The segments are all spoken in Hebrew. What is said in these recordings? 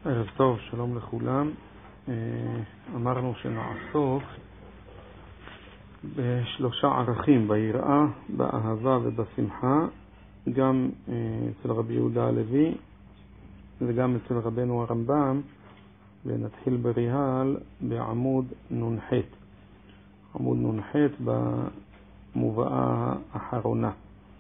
ערב טוב, שלום לכולם. אמרנו שנעסוק בשלושה ערכים, ביראה, באהבה ובשמחה, גם אצל רבי יהודה הלוי וגם אצל רבנו הרמב"ם, ונתחיל בריה"ל בעמוד נ"ח. עמוד נ"ח במובאה האחרונה.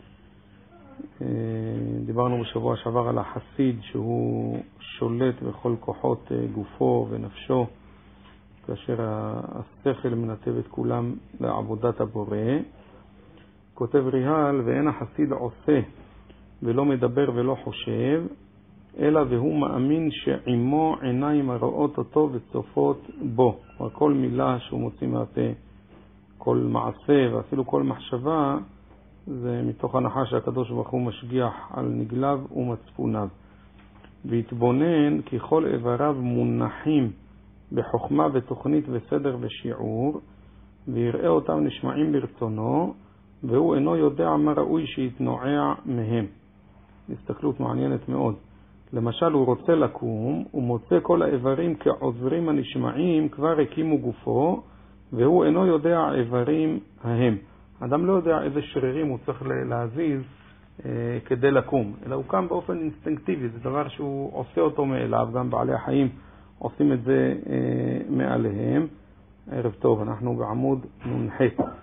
דיברנו בשבוע שעבר על החסיד שהוא שולט בכל כוחות גופו ונפשו, כאשר השכל מנתב את כולם לעבודת הבורא. כותב ריה"ל, ואין החסיד עושה ולא מדבר ולא חושב, אלא והוא מאמין שעמו עיניים הרואות אותו וצופות בו. כל מילה שהוא מוציא מהפה, כל מעשה ואפילו כל מחשבה, זה מתוך הנחה שהקדוש ברוך הוא משגיח על נגליו ומצפוניו. והתבונן כי כל איבריו מונחים בחוכמה ותוכנית וסדר ושיעור, ויראה אותם נשמעים ברצונו, והוא אינו יודע מה ראוי שיתנועע מהם. הסתכלות מעניינת מאוד. למשל, הוא רוצה לקום, הוא מוצא כל האיברים כעוזרים הנשמעים כבר הקימו גופו, והוא אינו יודע האיברים ההם. אדם לא יודע איזה שרירים הוא צריך להזיז כדי לקום, אלא הוא קם באופן אינסטינקטיבי, זה דבר שהוא עושה אותו מאליו, גם בעלי החיים עושים את זה מעליהם. ערב טוב, אנחנו בעמוד נ"ח.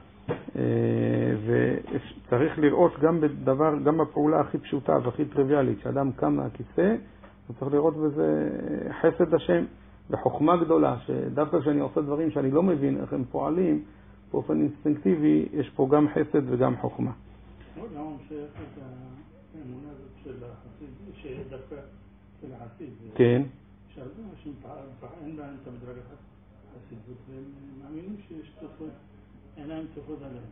וצריך לראות גם בפעולה הכי פשוטה והכי טריוויאלית, שאדם קם מהכיסא, הוא צריך לראות בזה חסד השם וחוכמה גדולה, שדווקא כשאני עושה דברים שאני לא מבין איך הם פועלים, באופן אינסטינקטיבי, יש פה גם חסד וגם חוכמה. למה משייך את האמונה הזאת של החסיד, שדווקא של החסיד? כן. שהרבה אנשים אין להם את המדרגת החסידות, והם מאמינים שיש צופות, עיניים צופות עליהם.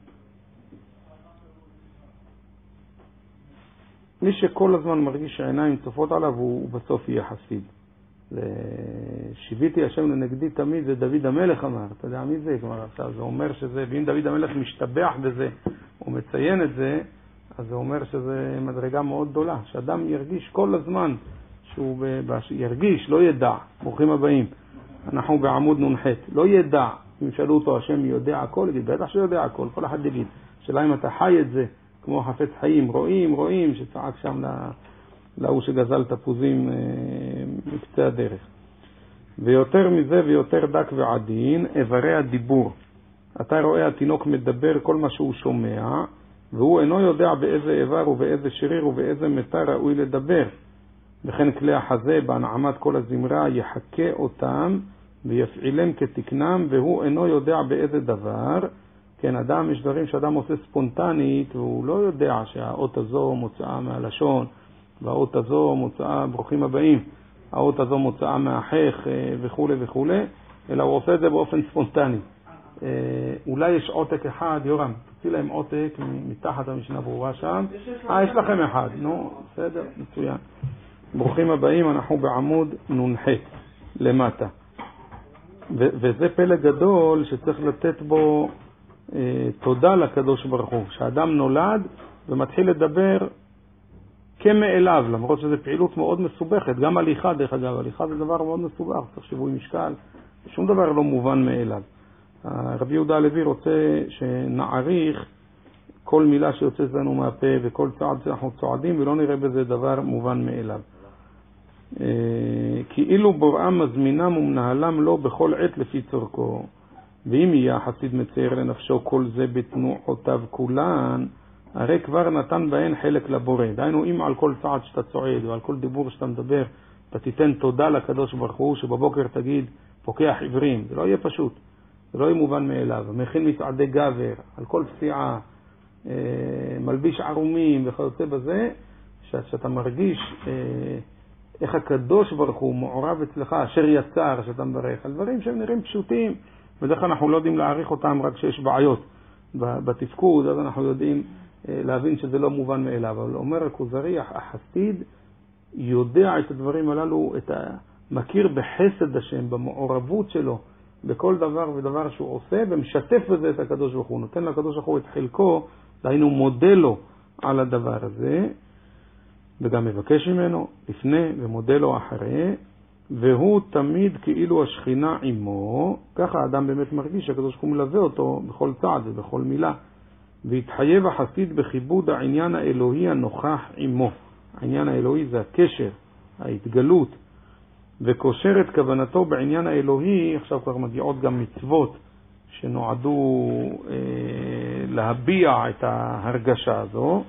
מי שכל הזמן מרגיש שהעיניים צופות עליו, הוא בסוף יהיה חסיד. שיביתי השם לנגדי תמיד, זה דוד המלך אמר. אתה יודע מי זה? כלומר, עכשיו זה אומר שזה, ואם דוד המלך משתבח בזה, הוא מציין את זה, אז זה אומר שזה מדרגה מאוד גדולה. שאדם ירגיש כל הזמן, שהוא ירגיש, לא ידע. ברוכים הבאים. אנחנו בעמוד נ"ח. לא ידע. אם שאלו אותו, השם יודע הכל, יגיד, בטח שיודע הכל, כל אחד יגיד. שאלה אם אתה חי את זה, כמו חפץ חיים, רואים שצעק שם להוא שגזל תפוזים מקצה הדרך. ויותר מזה ויותר דק ועדין, איברי הדיבור. אתה רואה התינוק מדבר כל מה שהוא שומע, והוא אינו יודע באיזה איבר ובאיזה שריר ובאיזה מטר ראוי לדבר. וכן כלי החזה בהנעמת כל הזמרה יחכה אותם ויפעילם כתקנם, והוא אינו יודע באיזה דבר. כן, אדם, יש דברים שאדם עושה ספונטנית, והוא לא יודע שהאות הזו מוצאה מהלשון, והאות הזו מוצאה, ברוכים הבאים, האות הזו מוצאה מהחך וכו' וכו', אלא הוא עושה את זה באופן ספונטני. אולי יש עותק אחד, יורם, תוציא להם עותק מתחת המשנה ברורה שם. יש לכם אחד, נו, בסדר, מצוין. ברוכים הבאים, אנחנו בעמוד נ"ח, למטה. וזה פלא גדול שצריך לתת בו תודה לקדוש ברוך הוא, שהאדם נולד ומתחיל לדבר כמאליו, למרות שזו פעילות מאוד מסובכת, גם הליכה דרך אגב, הליכה זה דבר מאוד מסובך, צריך שיווי משקל, שום דבר לא מובן מאליו. רבי יהודה הלוי רוצה שנעריך כל מילה שיוצאת לנו מהפה וכל צעד שאנחנו צועדים, ולא נראה בזה דבר מובן מאליו. כאילו בוראם מזמינם ומנהלם לו בכל עת לפי צורכו, ואם יהיה החסיד מצייר לנפשו כל זה בתנועותיו כולן, הרי כבר נתן בהן חלק לבורא. דהיינו, אם על כל צעד שאתה צועד ועל כל דיבור שאתה מדבר, אתה תיתן תודה לקדוש ברוך הוא, שבבוקר תגיד פוקח עיוורים, זה לא יהיה פשוט, זה לא יהיה מובן מאליו. מכין מצעדי גבר, על כל פסיעה, מלביש ערומים וכיוצא בזה, שאתה מרגיש איך הקדוש ברוך הוא מעורב אצלך, אשר יצר, שאתה מברך, על דברים שהם נראים פשוטים, בדרך אנחנו לא יודעים להעריך אותם רק כשיש בעיות בתפקוד, אז אנחנו יודעים להבין שזה לא מובן מאליו. אבל אומר הכוזרי, החסיד יודע את הדברים הללו, מכיר בחסד השם, במעורבות שלו, בכל דבר ודבר שהוא עושה, ומשתף בזה את הקדוש ברוך הוא. נותן לקדוש ברוך הוא את חלקו, דהיינו מודה לו על הדבר הזה, וגם מבקש ממנו לפני ומודה לו אחרי, והוא תמיד כאילו השכינה עמו, ככה האדם באמת מרגיש שהקדוש ברוך הוא מלווה אותו בכל צעד ובכל מילה, והתחייב החסיד בכיבוד העניין האלוהי הנוכח עמו. העניין האלוהי זה הקשר, ההתגלות, וקושר את כוונתו בעניין האלוהי. עכשיו כבר מגיעות גם מצוות שנועדו להביע את ההרגשה הזו,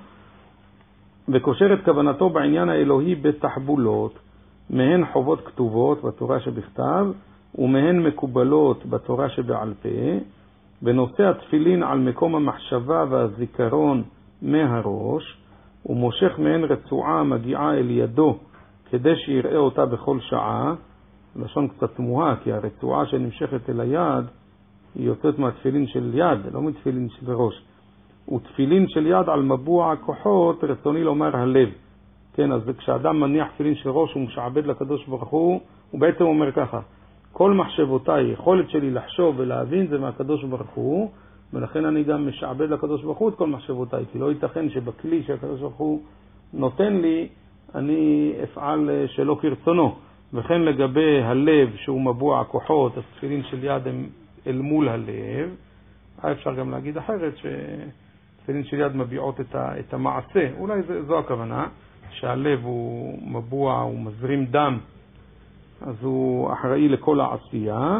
וקושר את כוונתו בעניין האלוהי בתחבולות, מהן חובות כתובות בתורה שבכתב, ומהן מקובלות בתורה שבעל פה, ונושא התפילין על מקום המחשבה והזיכרון מהראש, ומושך מהן רצועה מגיעה אל ידו, כדי שיראה אותה בכל שעה. לשון קצת תמוהה, כי הרצועה שנמשכת אל היד היא יוצאת מהתפילין של יד, לא מתפילין של ראש. ותפילין של יד על מבוע הכוחות, רצוני לומר הלב. כן, אז כשאדם מניח תפילין של ראש ומשעבד לקדוש ברוך הוא בעצם אומר ככה: כל מחשבותיי, יכולת שלי לחשוב ולהבין זה מהקדוש ברוך הוא, ולכן אני גם משעבד לקדוש ברוך הוא את כל מחשבותיי, כי לא ייתכן שבכלי שהקדוש ברוך הוא נותן לי אני אפעל שלא כרצונו. וכן לגבי הלב שהוא מבוע הכוחות, התפילין של יד הם אל מול הלב. אפשר גם להגיד אחרת שתפילין של יד מביעות את המעשה, אולי זו הכוונה, שהלב הוא מבוע, הוא מזרים דם, אז הוא אחראי לכל העשייה.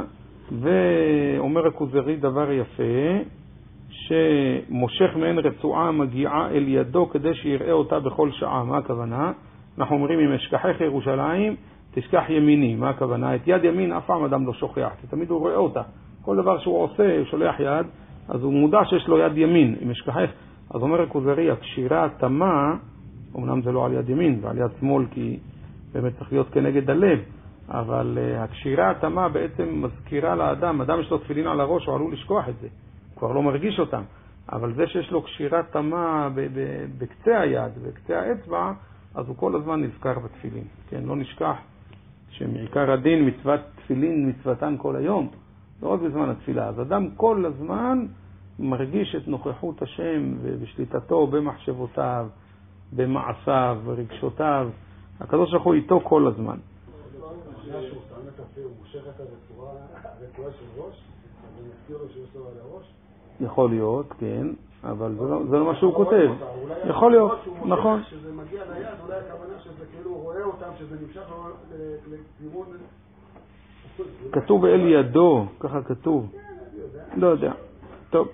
ואומר הכוזרי דבר יפה, שמושך מהן רצועה מגיעה אל ידו כדי שיראה אותה בכל שעה. מה הכוונה? אנחנו אומרים אם אשכחך ירושלים תשכח ימיני. מה הכוונה? את יד ימין אף פעם אדם לא שוכח, תמיד הוא רואה אותה. כל דבר שהוא עושה, הוא שולח יד, אז הוא מודע שיש לו יד ימין. אם אשכחך, אז אומר הכוזרי, הקשירה התמה, אמנם זה לא על יד ימין, זה על יד שמאל, כי באמת צריך להיות כנגד הלב, אבל הקשירה התמה בעצם מזכירה לאדם, אדם יש לו תפילין על הראש, הוא עלול לשכוח את זה, כבר לא מרגיש אותם, אבל זה שיש לו קשירה תמה בקצה היד, בקצה האצבע, אז הוא כל הזמן נזכר בתפילין. כן, לא נשכח שמעיקר הדין מצוות תפילין מצוותן כל היום, לא רק בזמן התפילה. אז אדם כל הזמן מרגיש את נוכחות השם ובשליטתו במחשבותיו, במעשיו, ברגשותיו. הקדוש ברוך הוא איתו כל הזמן. יכול להיות, כן, אבל זה לא מה שהוא כותב. יכול להיות, נכון. שזה מגיע ליד, אולי הכוונה שזה כאילו הוא רואה אותם, שזה נמשך לכיוון... כתוב אל ידו, ככה כתוב. לא יודע. טוב.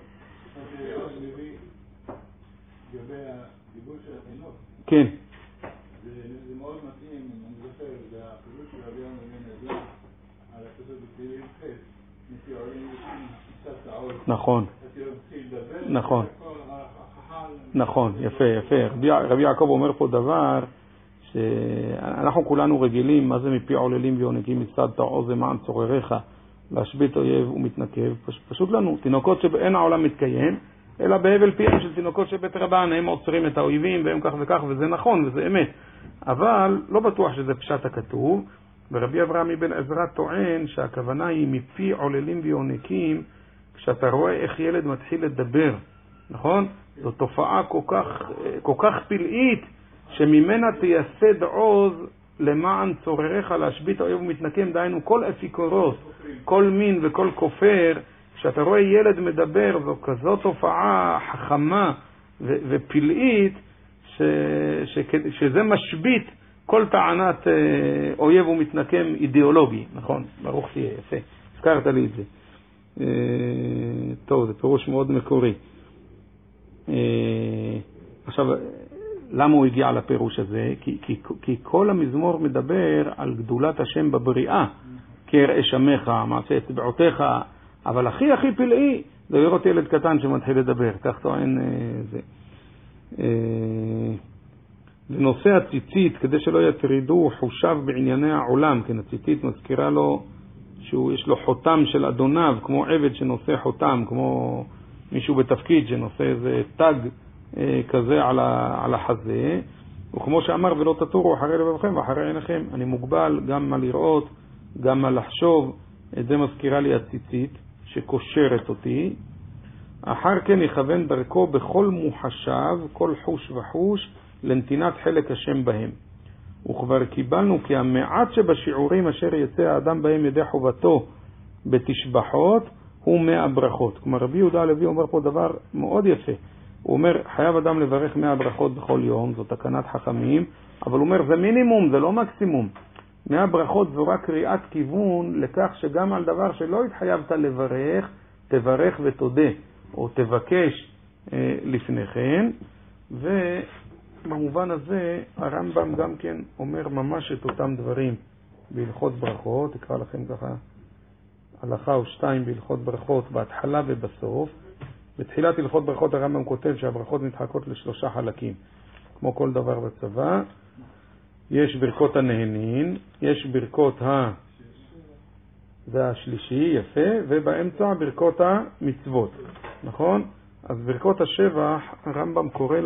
כן. זה מאוד מתאים, אני זוכר, זה הפירוש של רבי יונה בן עזרא על הכתוב בתהילים ח' מתיאורים קצת העוד. נכון. נכון. נכון, יפה, יפה. רבי יעקב אומר פה דבר שאנחנו כולנו רגילים, מה זה מפי עוללים ויונקים מצד תעוז למען צורריך, להשבית אויב ומתנקב, פשוט לנו, תינוקות שאין העולם מתקיים, אלא בהבל פיהם של תינוקות שבית רבן, הם עוצרים את האויבים והם כך וכך, וזה נכון וזה אמת. אבל לא בטוח שזה פשט הכתוב, ורבי אברהם בן עזרא טוען שהכוונה היא מפי עוללים ויונקים, כשאתה רואה איך ילד מתחיל לדבר, נכון? זו תופעה כל כך פלאית, שממנה תייסד עוז למען צורריך להשבית האויב ומתנקם, דהיינו כל אפיקורוס, כל מין וכל כופר, כשאתה רואה ילד מדבר, זו כזו תופעה חכמה ופלאית, שזה משבית כל טענת אויב ומתנקם אידיאולוגי, נכון? ברוך תהיה, יפה, הזכרת לי את זה. טוב, זה פירוש מאוד מקורי. עכשיו, למה הוא הגיע לפירוש הזה? כי כל המזמור מדבר על גדולת השם בבריאה, כראה שמך, מעשה אצבעותיך, אבל הכי הכי פלאי זה לראות ילד קטן שמתחיל לדבר, כך טוען זה. לנושא הציצית, כדי שלא יטרידו חושיו בענייני העולם, כן, הציצית מזכירה לו שיש לו חותם של אדוניו, כמו עבד שנושא חותם, כמו מישהו בתפקיד שנושא איזה תג כזה על החזה, וכמו שאמר ולא תטורו אחרי לבבכם ואחרי עיניכם. אני מוגבל גם מה לראות, גם מה לחשוב. את זה מזכירה לי הציצית שקושרת אותי. אחר כן יכוון דרכו בכל מוחשיו, כל חוש וחוש, לנתינת חלק השם בהם. וכבר קיבלנו כי המעט שבשיעורים אשר יצא האדם בהם ידי חובתו בתשבחות הוא 100 ברכות. כלומר רבי יהודה הלוי אומר פה דבר מאוד יפה. הוא אומר חייב אדם לברך 100 ברכות בכל יום, זו תקנת חכמים, אבל הוא אומר זה מינימום, זה לא מקסימום. 100 ברכות זו רק קריאת כיוון לכך שגם על דבר שלא התחייבת לברך, תברך ותודה, או תבקש לפני כן. ובמובן הזה הרמב"ם גם כן אומר ממש את אותם דברים בהלכות ברכות. אקרא לכם ככה הלכה או שתיים בהלכות ברכות בהתחלה ובסוף. בתחילת הלכות ברכות הרמב"ם כותב שהברכות מתחלקות ל3 חלקים, כמו כל דבר בצבא. יש ברכות הנהנין, יש ברכות זה השלישי, יפה, ובאמצע ברכות המצוות, נכון? אז ברכות השבח הרמב"ם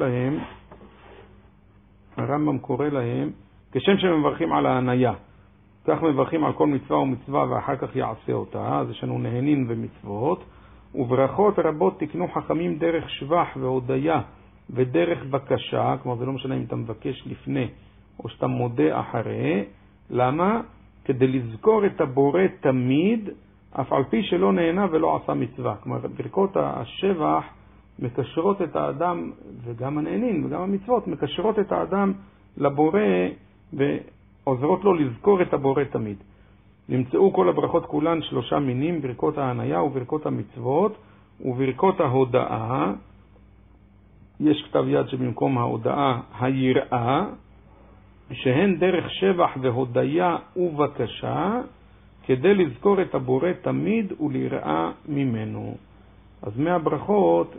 קורא להם כשם שמברכים על ההניה, כך מברכים על כל מצווה ומצווה ואחר כך יעשה אותה. אז יש לנו נהנין ומצוות. וברכות רבות תקנו חכמים דרך שבח והודיה ודרך בקשה, כלומר זה לא משנה אם אתה מבקש לפני או שאתה מודה אחרי. למה? כדי לזכור את הבורא תמיד, אף על פי שלא נהנה ולא עשה מצווה. כלומר ברכות השבח מקשרות את האדם, וגם הנהנין וגם המצוות מקשרות את האדם לבורא ועוזרות לו לזכור את הבורא תמיד. נמצאו כל הברכות כולן 3 מינים, ברכות ההניה וברכות המצוות וברכות ההודאה. יש כתב יד שבמקום ההודאה היראה, שהן דרך שבח והודיה ובקשה, כדי לזכור את הבורא תמיד וליראה ממנו. אז 100 ברכות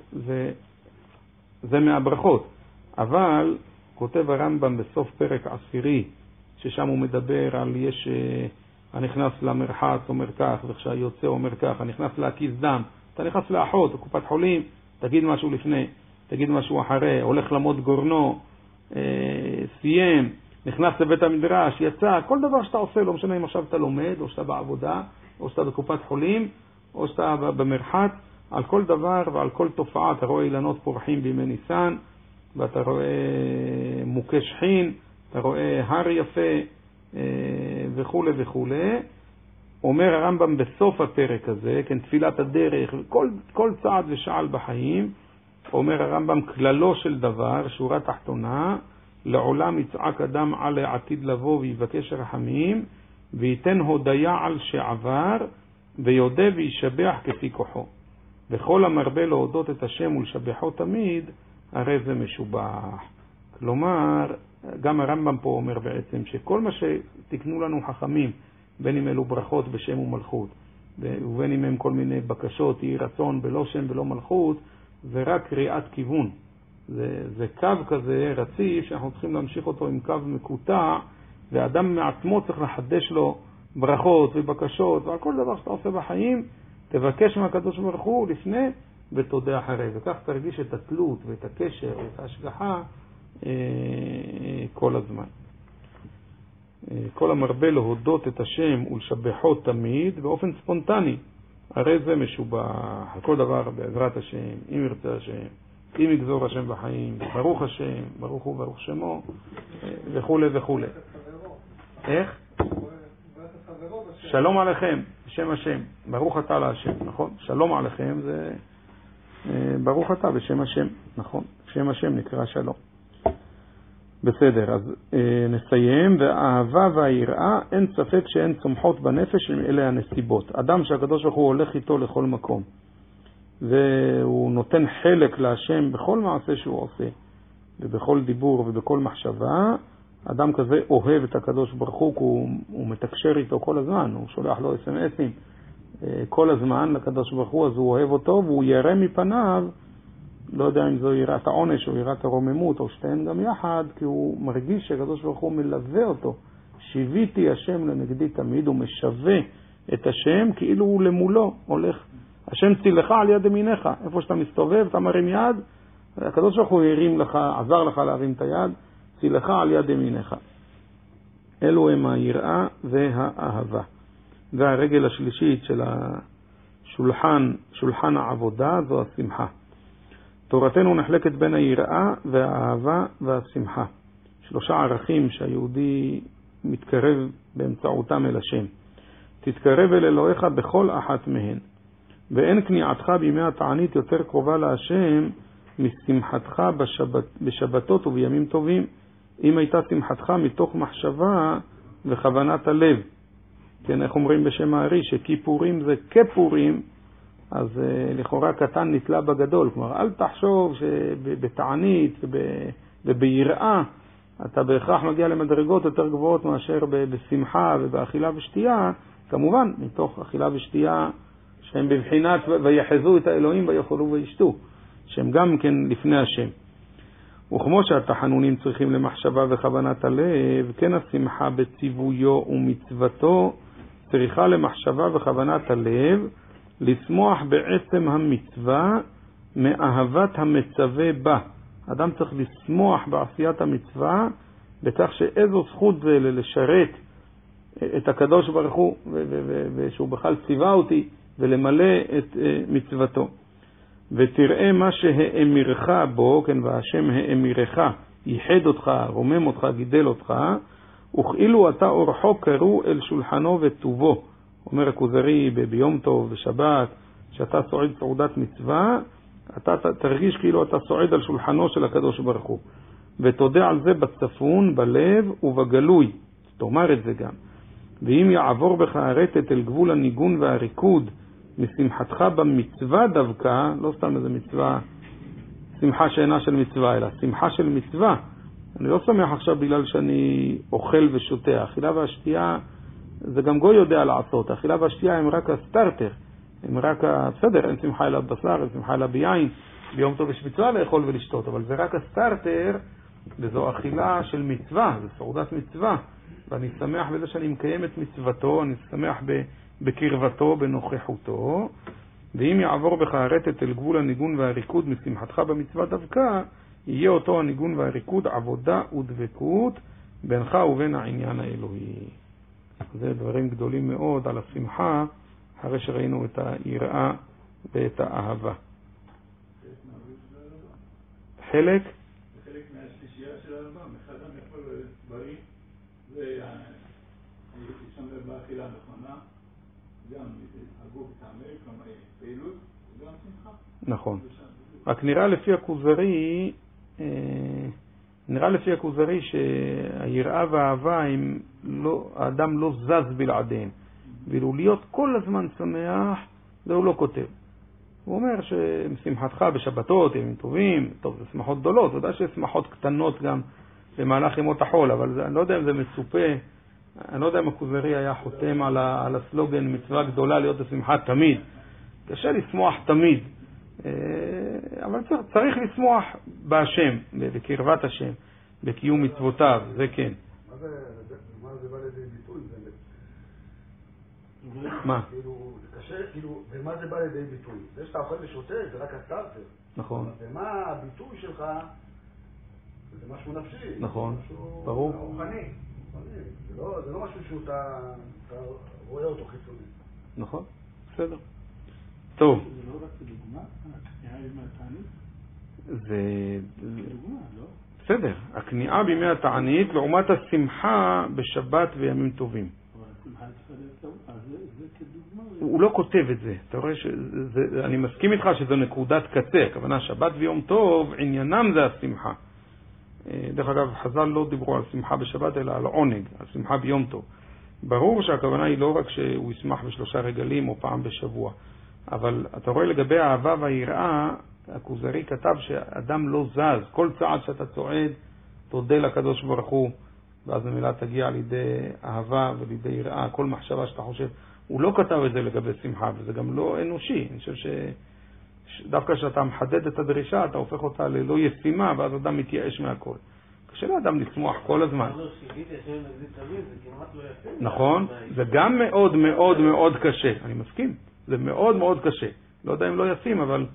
זה 100 ברכות, אבל כותב הרמב"ם בסוף פרק 10, ששם הוא מדבר על יש הנכנס למרחץ אומר כך, וכשהיוצא אומר כך, הנכנס להקיס דם, אתה נכנס לאחות או קופת חולים, תגיד משהו לפני, תגיד משהו אחרי, הולך למות גורנו, סיים, נכנס לבית המדרש, יצא, כל דבר שאתה עושה, לא משנה אם עכשיו אתה לומד, או שאתה בעבודה, או שאתה בקופת חולים, או שאתה במרחץ, על כל דבר ועל כל תופעה. אתה רואה אילנות פורחים בימי ניסן, ואתה רואה מוכה שחין, אתה רואה הר יפה, וכו' וכו'. אומר הרמב"ם בסוף הפרק הזה, כן, תפילת הדרך, כל צעד ושעל בחיים, אומר הרמב"ם כללו של דבר, שורה תחתונה, לעולם יצעק אדם על העתיד לבוא ויבקש רחמים, וייתן הודיה על שעבר, ויודה וישבח כפי כוחו. וכל המרבה להודות את השם ולשבחו תמיד, הרי זה משובח. כלומר, גם הרמב"ם פה אומר בעצם שכל מה שתקנו לנו חכמים, בין אם אלו ברכות בשם ומלכות, ובין אם הם כל מיני בקשות, יהי רצון בלא שם ולא מלכות, זה רק קריאת כיוון. זה קו כזה רציף שאנחנו צריכים להמשיך אותו עם קו מקוטע, ואדם מעצמו צריך לחדש לו ברכות ובקשות, ועל כל דבר שאתה עושה בחיים, תבקש מהקדוש ברוך הוא לפני ותודה אחרי, וכך תרגיש את התלות ואת הקשר ואת ההשגחה כל הזמן. כל המרבה להודות את השם ולשבחו תמיד באופן ספונטני, הרי זה משובח. כל דבר בעזרת השם, אם ירצה השם, אם יגזור השם בחיים, ברוך השם, ברוך הוא ברוך שמו, וכו' וכו'. איך? שלום עליכם, בשם השם, ברוך אתה להשם, נכון? שלום עליכם זה ברוך אתה בשם השם, נכון? בשם השם נקרא שלום. בסדר, אז נסיים. והאהבה והיראה אין ספק שהן צומחות בנפש, עם אלה הנסיבות. אדם שהקדוש ברוך הוא הולך איתו לכל מקום, והוא נותן חלק להשם בכל מעשה שהוא עושה, ובכל דיבור ובכל מחשבה, אדם כזה אוהב את הקדוש ברוך הוא, הוא מתקשר איתו כל הזמן, הוא שולח לו SMS'ים כל הזמן לקדוש ברוך הוא, אז הוא אוהב אותו, והוא ירא מפניו, לא יודע אם זו יראת העונש או יראת הרוממות או שתיהן גם יחד, כי הוא מרגיש שהקדוש ברוך הוא מלווה אותו. שיוויתי השם לנגדי תמיד, הוא משווה את השם כאילו הוא למולו הולך. השם צילך על יד ימינך, איפה שאתה מסתובב אתה מרים יד, הקדוש ברוך הוא הרים לך, עזר לך להרים את היד, צילך על יד ימינך. אלו הם היראה והאהבה. והרגל השלישית של שולחן העבודה זו השמחה. תורתנו נחלקת בין היראה והאהבה והשמחה, 3 ערכים שהיהודי מתקרב באמצעותם אל השם. תתקרב אל אלוהיך בכל אחת מהן. ואין כניעתך בימי התענית יותר קרובה להשם משמחתך בשבתות ובימים טובים, אם הייתה שמחתך מתוך מחשבה וכוונת הלב. כן, איך אומרים בשם הארי, שכיפורים זה כפורים, אז לכאורה קטן נתלה בגדול. כלומר, אל תחשוב שבתענית וביראה אתה בהכרח מגיע למדרגות יותר גבוהות מאשר בשמחה ובאכילה ושתייה, כמובן, מתוך אכילה ושתייה שהם בבחינת ויחזו את האלוהים ויאכלו וישתו, שהם גם כן לפני השם. וכמו שהתחנונים צריכים למחשבה וכוונת הלב, כן השמחה בציוויו ומצוותו צריכה למחשבה וכוונת הלב, לשמוח בעצם המצווה מאהבת המצווה בה. אדם צריך לשמוח בעשיית המצווה, בכך שאיזו זכות זה לשרת את הקדוש ברוך הוא, ושהוא בכלל ציווה אותי, ולמלא את מצוותו. ותראה מה שהאמירך בו, כן, והשם האמירך, ייחד אותך, רומם אותך, גידל אותך, וכאילו אתה אורחו קרו אל שולחנו וטובו. אומר הכוזרי ביום טוב, בשבת, שאתה סועד סעודת מצווה, אתה תרגיש כאילו אתה סועד על שולחנו של הקדוש ברוך הוא. ותודה על זה בצפון, בלב ובגלוי. תאמר את זה גם. ואם יעבור בך הרטט אל גבול הניגון והריקוד, משמחתך במצווה דווקא, לא סתם איזה מצווה, שמחה שאינה של מצווה, אלא שמחה של מצווה. אני לא שמח עכשיו בגלל שאני אוכל ושותה. האכילה והשתייה, זה גם גוי יודע לעשות. האכילה והשתייה הם רק הסטארטר. הם רק בסדר, אין שמחה אלא בבשר, אין שמחה אלא ביין. ביום טוב יש מצווה לאכול ולשתות, אבל זה רק הסטארטר, וזו אכילה של מצווה, זה סעודת מצווה. ואני שמח בזה שאני מקיים את מצוותו, אני שמח בקרבתו, בנוכחותו. ואם יעבור בך הרטט אל גבול הניגון והריקוד משמחתך במצווה דווקא, יהיה אותו הניגון והריקוד עבודה ודבקות בינך ובין העניין האלוהי. זה דברים גדולים מאוד על השמחה, אחרי שראינו את היראה ואת האהבה. חלק? חלק מהשלישייה של האהבה, אחד המאכול בריא, וישמר באכילה נכונה, גם הגוף תעמל, כלומר פעילות, וגם שמחה. נכון. רק נראה לפי הכוזרי שהיראה והאהבה האדם לא זז בלעדיהם. ואילו להיות כל הזמן שמח, זה הוא לא כותב. הוא אומר ששמחתך בשבתות, ימים טובים, טוב, זה שמחות גדולות, ודאי שיש שמחות קטנות גם במהלך ימות החול, אבל אני לא יודע אם זה מצופה, אני לא יודע אם הכוזרי היה חותם על הסלוגן מצווה גדולה להיות בשמחה תמיד. קשה לשמוח תמיד, אבל צריך לשמוח בהשם, בקרבת השם, בקיום מצוותיו, זה כן. מה זה בא לידי ביטוי? מה? זה קשה, ומה זה בא לידי ביטוי? זה שאתה אוכל ושותה, זה רק הסטארטר. נכון. ומה הביטוי שלך? זה משהו נפשי. נכון, ברור. רוחני. זה לא משהו שאתה רואה אותו חיצוני. נכון, בסדר. טוב. זה לא רק דוגמה, הכניעה בימי התענית? זה דוגמה, לא? בסדר, הכניעה בימי התענית לעומת השמחה בשבת וימים טובים. אבל השמחה צריכה להיות טוב, אז זה כדוגמה? הוא לא כותב את זה. אתה רואה אני מסכים איתך שזו נקודת קצה. הכוונה שבת ויום טוב, עניינם זה השמחה. דרך אגב, חז"ל לא דיברו על שמחה בשבת, אלא על עונג, על שמחה ביום טוב. ברור שהכוונה היא לא רק שהוא ישמח ב3 רגלים או פעם בשבוע, אבל אתה רואה לגבי האהבה והיראה, הכוזרי כתב שאדם לא זז. כל צעד שאתה צועד, תודה לקדוש ברוך הוא, ואז ממילא תגיע לידי אהבה ולידי יראה, כל מחשבה שאתה חושב. הוא לא כתב את זה לגבי שמחה, וזה גם לא אנושי. אני חושב שדווקא כשאתה מחדד את הדרישה, אתה הופך אותה ללא ישימה, ואז אדם מתייאש מהכל. קשה לאדם לשמוח כל הזמן. נכון, זה גם מאוד מאוד מאוד קשה. אני מסכים, זה מאוד מאוד קשה. לא יודע אם לא ישים, אבל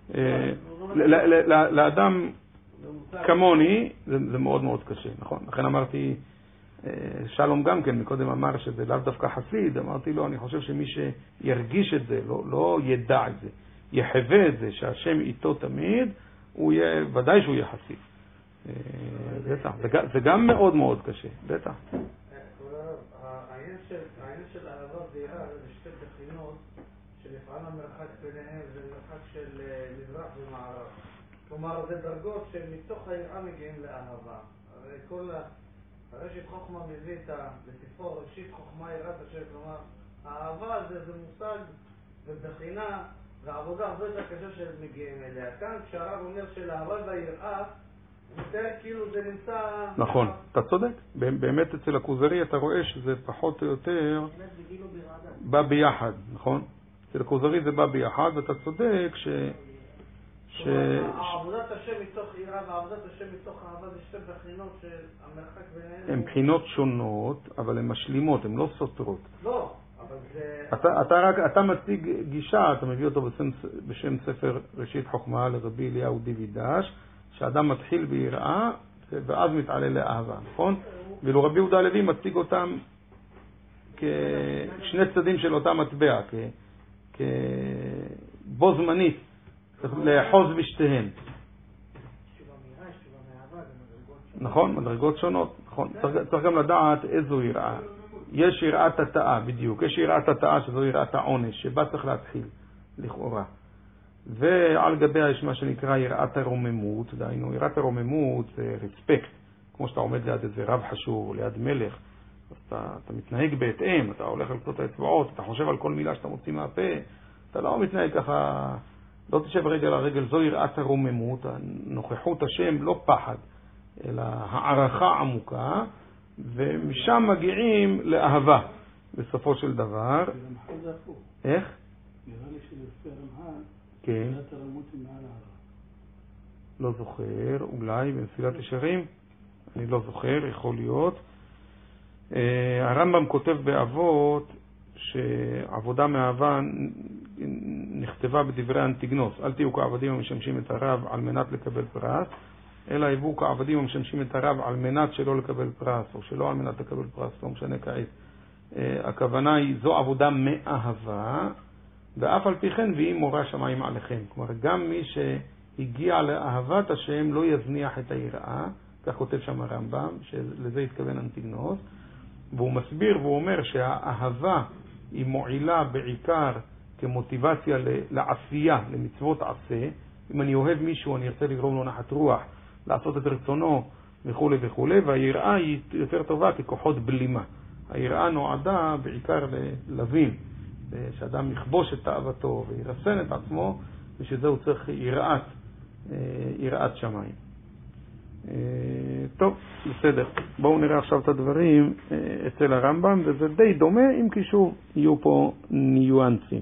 לאדם כמוני זה מאוד מאוד קשה. נכון, לכן אמרתי, שלום גם כן, מקודם אמר שזה לאו דווקא חסיד, אמרתי לו, אני חושב שמי שירגיש את זה, לא ידע את זה, יחווה את זה, שהשם איתו תמיד, ודאי שהוא יהיה חסיד. בטח, זה גם מאוד מאוד קשה, בטח. העניין של אהבה ויראה זה שתי בחינות שלפעמים המרחק ביניהם זה מרחק של מזרח ומערב. כלומר זה דרגות שמתוך היראה מגיעים לאהבה. הרי כל ראשית חוכמה מביא את בספרו ראשית חוכמה יראת השם, כלומר האהבה זה מושג ובחינה ועבודה הרבה יותר קשה שמגיעים אליה. כאן כשהרב אומר של אהבה והיראה זה כאילו זה נמצא... נכון, אתה צודק. באמת אצל הכוזרי אתה רואה שזה פחות או יותר בא ביחד, נכון? אצל הכוזרי זה בא ביחד, ואתה צודק עבודת השם מתוך יראה ועבודת השם מתוך אהבה זה שתי בחינות שהמרחק ביניהן... הן בחינות שונות, אבל הן משלימות, הן לא סותרות. לא, אבל זה... אתה מציג גישה, אתה מביא אותו בשם ספר ראשית חוכמה לרבי אליהו דיווידש, שאדם מתחיל ביראה ואז מתעלה לאהבה, נכון? ואילו רבי יהודה הלוי מציג אותם כשני צדדים של אותה מטבע, כבו זמנית, צריך לאחוז בשתיהן. נכון, מדרגות שונות, נכון. צריך גם לדעת איזו יראה. יש יראת התאה, בדיוק. יש יראת התאה שזו יראת העונש, שבה צריך להתחיל, לכאורה. ועל גביה יש מה שנקרא יראת הרוממות, דהיינו, יראת הרוממות זה רספקט, כמו שאתה עומד ליד איזה רב חשוב, ליד מלך, אז אתה מתנהג בהתאם, אתה הולך על קצות האצבעות, אתה חושב על כל מילה שאתה מוציא מהפה, אתה לא מתנהג ככה, לא תשב רגל על רגל, זו יראת הרוממות, נוכחות השם לא פחד, אלא הערכה עמוקה, ומשם מגיעים לאהבה, בסופו של דבר. איך? נראה לי שלפי הרמח"ל, כן. יראת הרוממות היא מעל אהבה. לא זוכר, אולי במסילת ישרים, אני לא זוכר, יכול להיות. הרמב"ם כותב באבות שעבודה מאהבה נכתבה בדברי אנטיגנוס, אל תהיו כעבדים המשמשים את הרב על מנת לקבל פרס, אלא היוו כעבדים המשמשים את הרב על מנת שלא לקבל פרס, או שלא על מנת לקבל פרס, לא משנה כעת. הכוונה היא, זו עבודה מאהבה, ואף על פי כן והיא מורה שמיים עליכם. כלומר, גם מי שהגיע לאהבת השם לא יזניח את היראה, כך כותב שם הרמב"ם, שלזה התכוון אנטיגנוס, והוא מסביר והוא אומר שהאהבה היא מועילה בעיקר כמוטיבציה לעשייה, למצוות עשה. אם אני אוהב מישהו, אני ארצה לגרום לו נחת רוח, לעשות את רצונו וכו' וכו', והיראה היא יותר טובה ככוחות בלימה. היראה נועדה בעיקר ללווים, שאדם יכבוש את תאוותו וירסן את עצמו, ושזה הוא צריך יראת שמיים. טוב, בסדר. בואו נראה עכשיו את הדברים אצל הרמב"ם, וזה די דומה, אם כי שוב יהיו פה ניואנסים.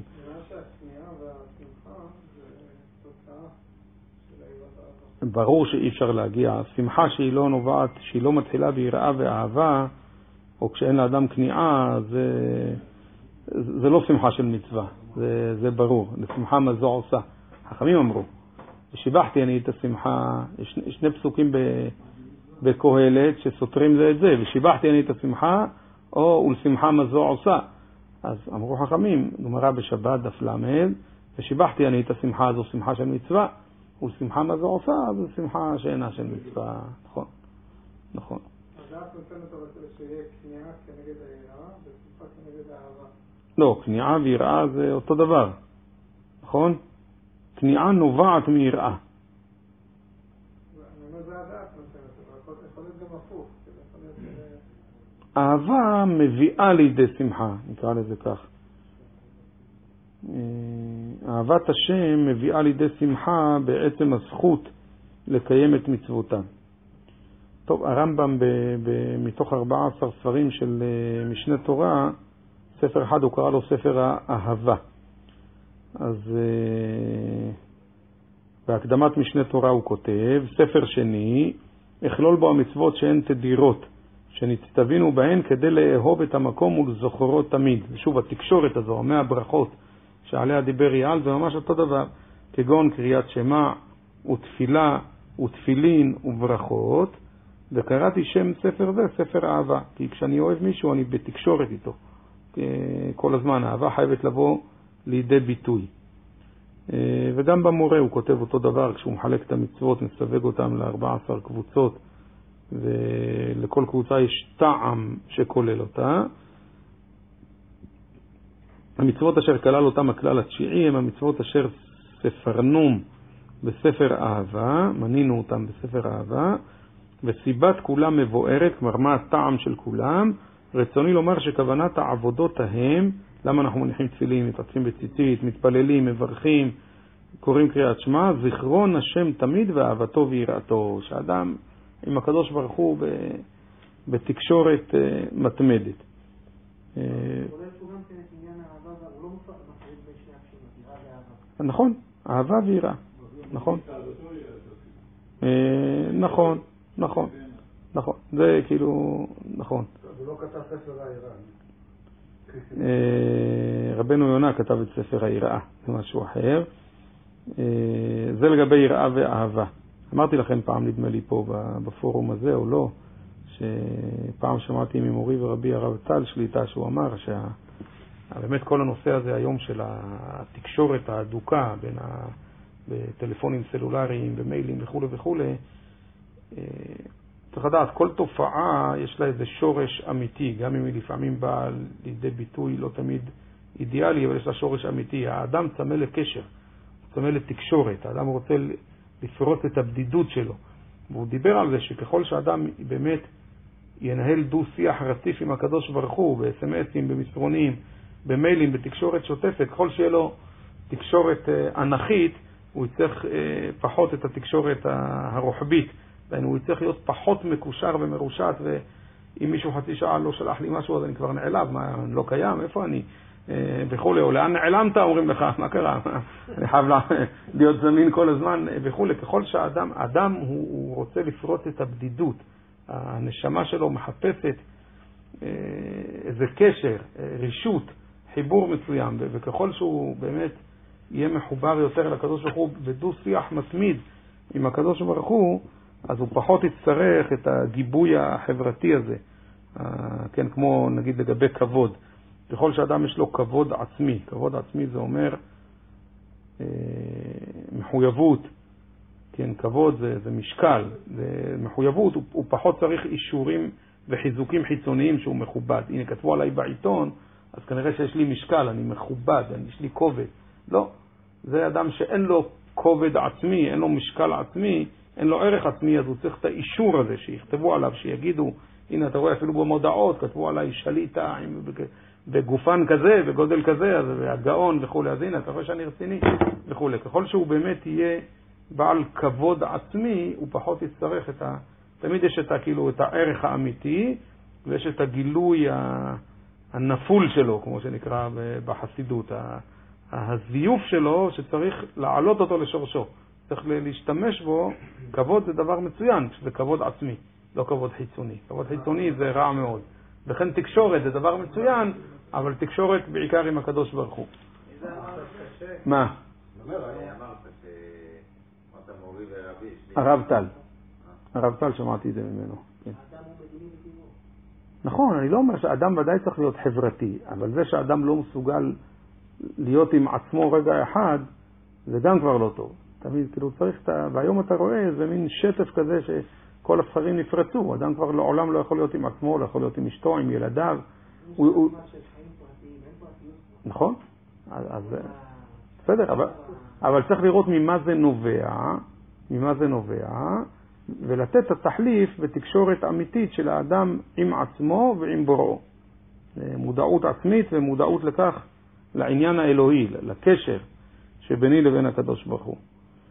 ברור שאי אפשר להגיע. שמחה שהיא לא נובעת, שהיא לא מתחילה ביראה ואהבה, או כשאין לאדם כניעה, זה לא שמחה של מצווה, זה ברור. לשמחה מה זו עושה. חכמים אמרו, ושיבחתי אני את השמחה, יש שני פסוקים בקהלת שסותרים זה את זה, ושיבחתי אני את השמחה, או ולשמחה מה זו עושה. אז אמרו חכמים, גמרא בשבת דף למד, ושיבחתי אני את השמחה הזו, שמחה של מצווה, ולשמחה מה זו עושה, זו שמחה שאינה של מצווה. נכון, נכון. אז את נותנת אבל שיהיה כניעה כנגד היראה, ושמחה כנגד האהבה. לא, כניעה ויראה זה אותו דבר, נכון? כניעה נובעת מיראה. אני אומר זה הדעת נותנת, אבל יכול להיות גם הפוך. אהבה מביאה לידי שמחה, נקרא לזה כך. אהבת השם מביאה לידי שמחה בעצם הזכות לקיים את מצוותיו. טוב, הרמב"ם מתוך 14 ספרים של משנה תורה, ספר אחד הוא קרא לו ספר האהבה. אז בהקדמת משנה תורה הוא כותב, ספר שני, אכלול בו המצוות שהן תדירות, שנצטווינו בהן כדי לאהוב את המקום ולזוכרות תמיד. ושוב, התקשורת הזו, מהברכות שעליה דיבר יעל, זה ממש אותו דבר, כגון קריאת שמע ותפילה ותפילין וברכות, וקראתי שם ספר זה, ספר אהבה, כי כשאני אוהב מישהו אני בתקשורת איתו. כל הזמן, אהבה חייבת לבוא לידי ביטוי. וגם במורה הוא כותב אותו דבר, כשהוא מחלק את המצוות, מסווג אותם ל14 קבוצות, ולכל קבוצה יש טעם שכולל אותה. המצוות אשר כלל אותם הכלל התשיעי הם המצוות אשר ספרנום בספר אהבה, מנינו אותם בספר אהבה, וסיבת כולם מבוארת, כלומר מה הטעם של כולם. רצוני לומר שכוונת העבודות ההם, למה אנחנו מניחים תפילין, מתעטפים בציצית, מתפללים, מברכים, קוראים קריאת שמע, זיכרון השם תמיד ואהבתו ויראתו, שאדם עם הקדוש ברוך הוא בתקשורת מתמדת. נכון, אהבה ויראה. נכון. נכון, נכון. נכון. זה כאילו, נכון. הוא לא כתב ספר היראה. רבנו יונה כתב את ספר היראה, זה משהו אחר. זה לגבי יראה ואהבה. אמרתי לכם פעם, נדמה לי פה בפורום הזה או לא, שפעם שמעתי ממורי ורבי הרב טל שליטה, שהוא אמר באמת כל הנושא הזה היום של התקשורת ההדוקה בין בטלפונים סלולריים, במיילים וכו' וכו', צריך לדעת, כל תופעה יש לה איזה שורש אמיתי, גם אם היא לפעמים באה לידי ביטוי לא תמיד אידיאלי, אבל יש לה שורש אמיתי. האדם צמא לקשר, צמא לתקשורת, האדם רוצה לפרוט את הבדידות שלו. והוא דיבר על זה שככל שאדם באמת ינהל דו שיח רציף עם הקדוש ברוך הוא, ב-SMSים, במסרונים, במיילים, בתקשורת שוטפת, ככל שיהיה לו תקשורת אנכית, הוא יצטרך פחות את התקשורת הרוחבית. הוא יצטרך להיות פחות מקושר ומרושת, ואם מישהו חצי שעה לא שלח לי משהו, אז אני כבר נעלב, מה, אני לא קיים, איפה אני? וכו', או לאן נעלמת, אומרים לך, מה קרה? אני חייב להיות זמין כל הזמן, וכו'. ככל שהאדם הוא רוצה לפרוט את הבדידות, הנשמה שלו מחפשת איזה קשר, רישות, חיבור מסוים, וככל שהוא באמת יהיה מחובר יותר לקדוש ברוך הוא בדו שיח מתמיד עם הקדוש ברוך הוא, אז הוא פחות יצטרך את הגיבוי החברתי הזה. כן, כמו נגיד לגבי כבוד. ככל שאדם יש לו כבוד עצמי, כבוד עצמי זה אומר מחויבות, כן, כבוד זה משקל, זה מחויבות, הוא פחות צריך אישורים וחיזוקים חיצוניים שהוא מכובד. הנה, כתבו עליי בעיתון, אז כנראה שיש לי משקל, אני מכובד, יש לי כובד. לא, זה אדם שאין לו כובד עצמי, אין לו משקל עצמי, אין לו ערך עצמי, אז הוא צריך את האישור הזה, שיכתבו עליו, שיגידו, הנה אתה רואה אפילו במודעות, כתבו עליי שליטה בגופן כזה, בגודל כזה, אז הגאון וכו', אז הנה אתה רואה שאני רציני וכו'. ככל שהוא באמת יהיה בעל כבוד עצמי, הוא פחות יצטרך תמיד יש כאילו את הערך האמיתי, ויש את הגילוי הנפול שלו, כמו שנקרא בחסידות, הזיוף שלו שצריך להעלות אותו לשורשו. צריך להשתמש בו. כבוד זה דבר מצוין, שזה כבוד עצמי, לא כבוד חיצוני. כבוד חיצוני זה רע מאוד. וכן תקשורת זה דבר מצוין, אבל תקשורת בעיקר עם הקדוש ברוך הוא. מה? הרב טל. הרב טל, שמעתי את זה ממנו. נכון, אני לא אומר שאדם ודאי צריך להיות חברתי, אבל זה שאדם לא מסוגל להיות עם עצמו רגע אחד, זה גם כבר לא טוב. תמיד כאילו צריך והיום אתה רואה, זה מין שטף כזה שכל הספרים נפרצו. אדם כבר לעולם לא יכול להיות עם עצמו, לא יכול להיות עם אשתו, עם ילדיו. נכון? אז בסדר, אבל צריך לראות ממה זה נובע, ולתת את התחליף בתקשורת אמיתית של האדם עם עצמו ועם בוראו. מודעות עצמית ומודעות לכך, לעניין האלוהי, לקשר שביני לבין הקדוש ברוך הוא.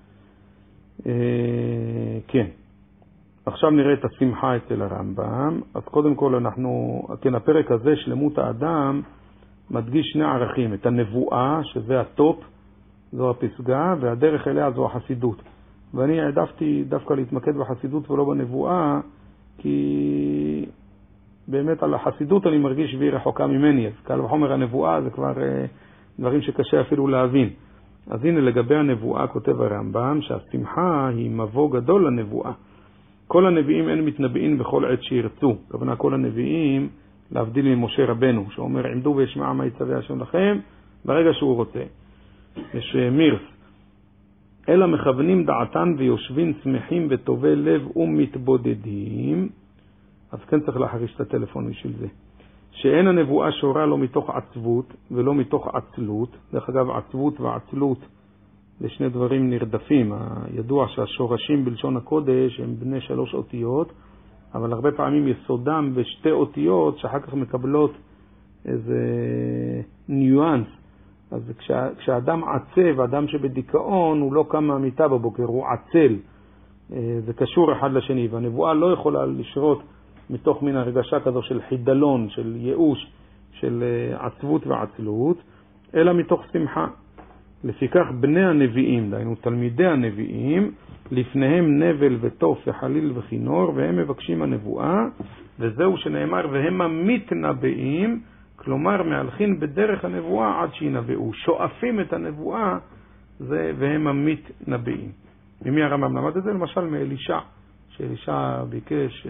כן. עכשיו נראה את השמחה אצל הרמב"ם. אז קודם כל כן, הפרק הזה, שלמות האדם, מדגיש שני ערכים. את הנבואה, שזה הטופ, זו הפסגה, והדרך אליה זו החסידות. ואני העדפתי דווקא להתמקד בחסידות ולא בנבואה, כי באמת על החסידות אני מרגיש שהיא רחוקה ממני. אז קל וחומר הנבואה זה כבר דברים שקשה אפילו להבין. אז הנה לגבי הנבואה כותב הרמב"ם שהשמחה היא מבוא גדול לנבואה. כל הנביאים אין מתנבאים בכל עת שירצו. כוונה כל הנביאים להבדיל ממשה רבנו, שאומר עמדו וישמע מה יצווה השם לכם ברגע שהוא רוצה. יש מירס. אלא מכוונים דעתן ויושבים שמחים וטובי לב ומתבודדים. אז כן צריך להחריש את הטלפון בשביל זה. שאין הנבואה שורה לא מתוך עצבות ולא מתוך עצלות. דרך אגב, עצבות ועצלות זה שני דברים נרדפים. ידוע שהשורשים בלשון הקודש הם בני 3 אותיות, אבל הרבה פעמים יסודם בשתי אותיות שאחר כך מקבלות איזה ניואנס. אז כשאדם עצב, אדם שבדיכאון, הוא לא קם מהמיטה בבוקר, הוא עצל. זה קשור אחד לשני, והנבואה לא יכולה לשרות מתוך מן הרגשה כזו של חידלון, של ייאוש, של עצבות ועצלות, אלא מתוך שמחה. לפיכך בני הנביאים, דהיינו תלמידי הנביאים, לפניהם נבל וטוף וחליל וכינור, והם מבקשים הנבואה, וזהו שנאמר, והם המתנבאים, כלומר מהלכים בדרך הנבואה עד שינבאו. שואפים את הנבואה, זה והם המתנבאים. ממי הרמב"ם למד את זה? למשל מאלישע, שאלישע ביקש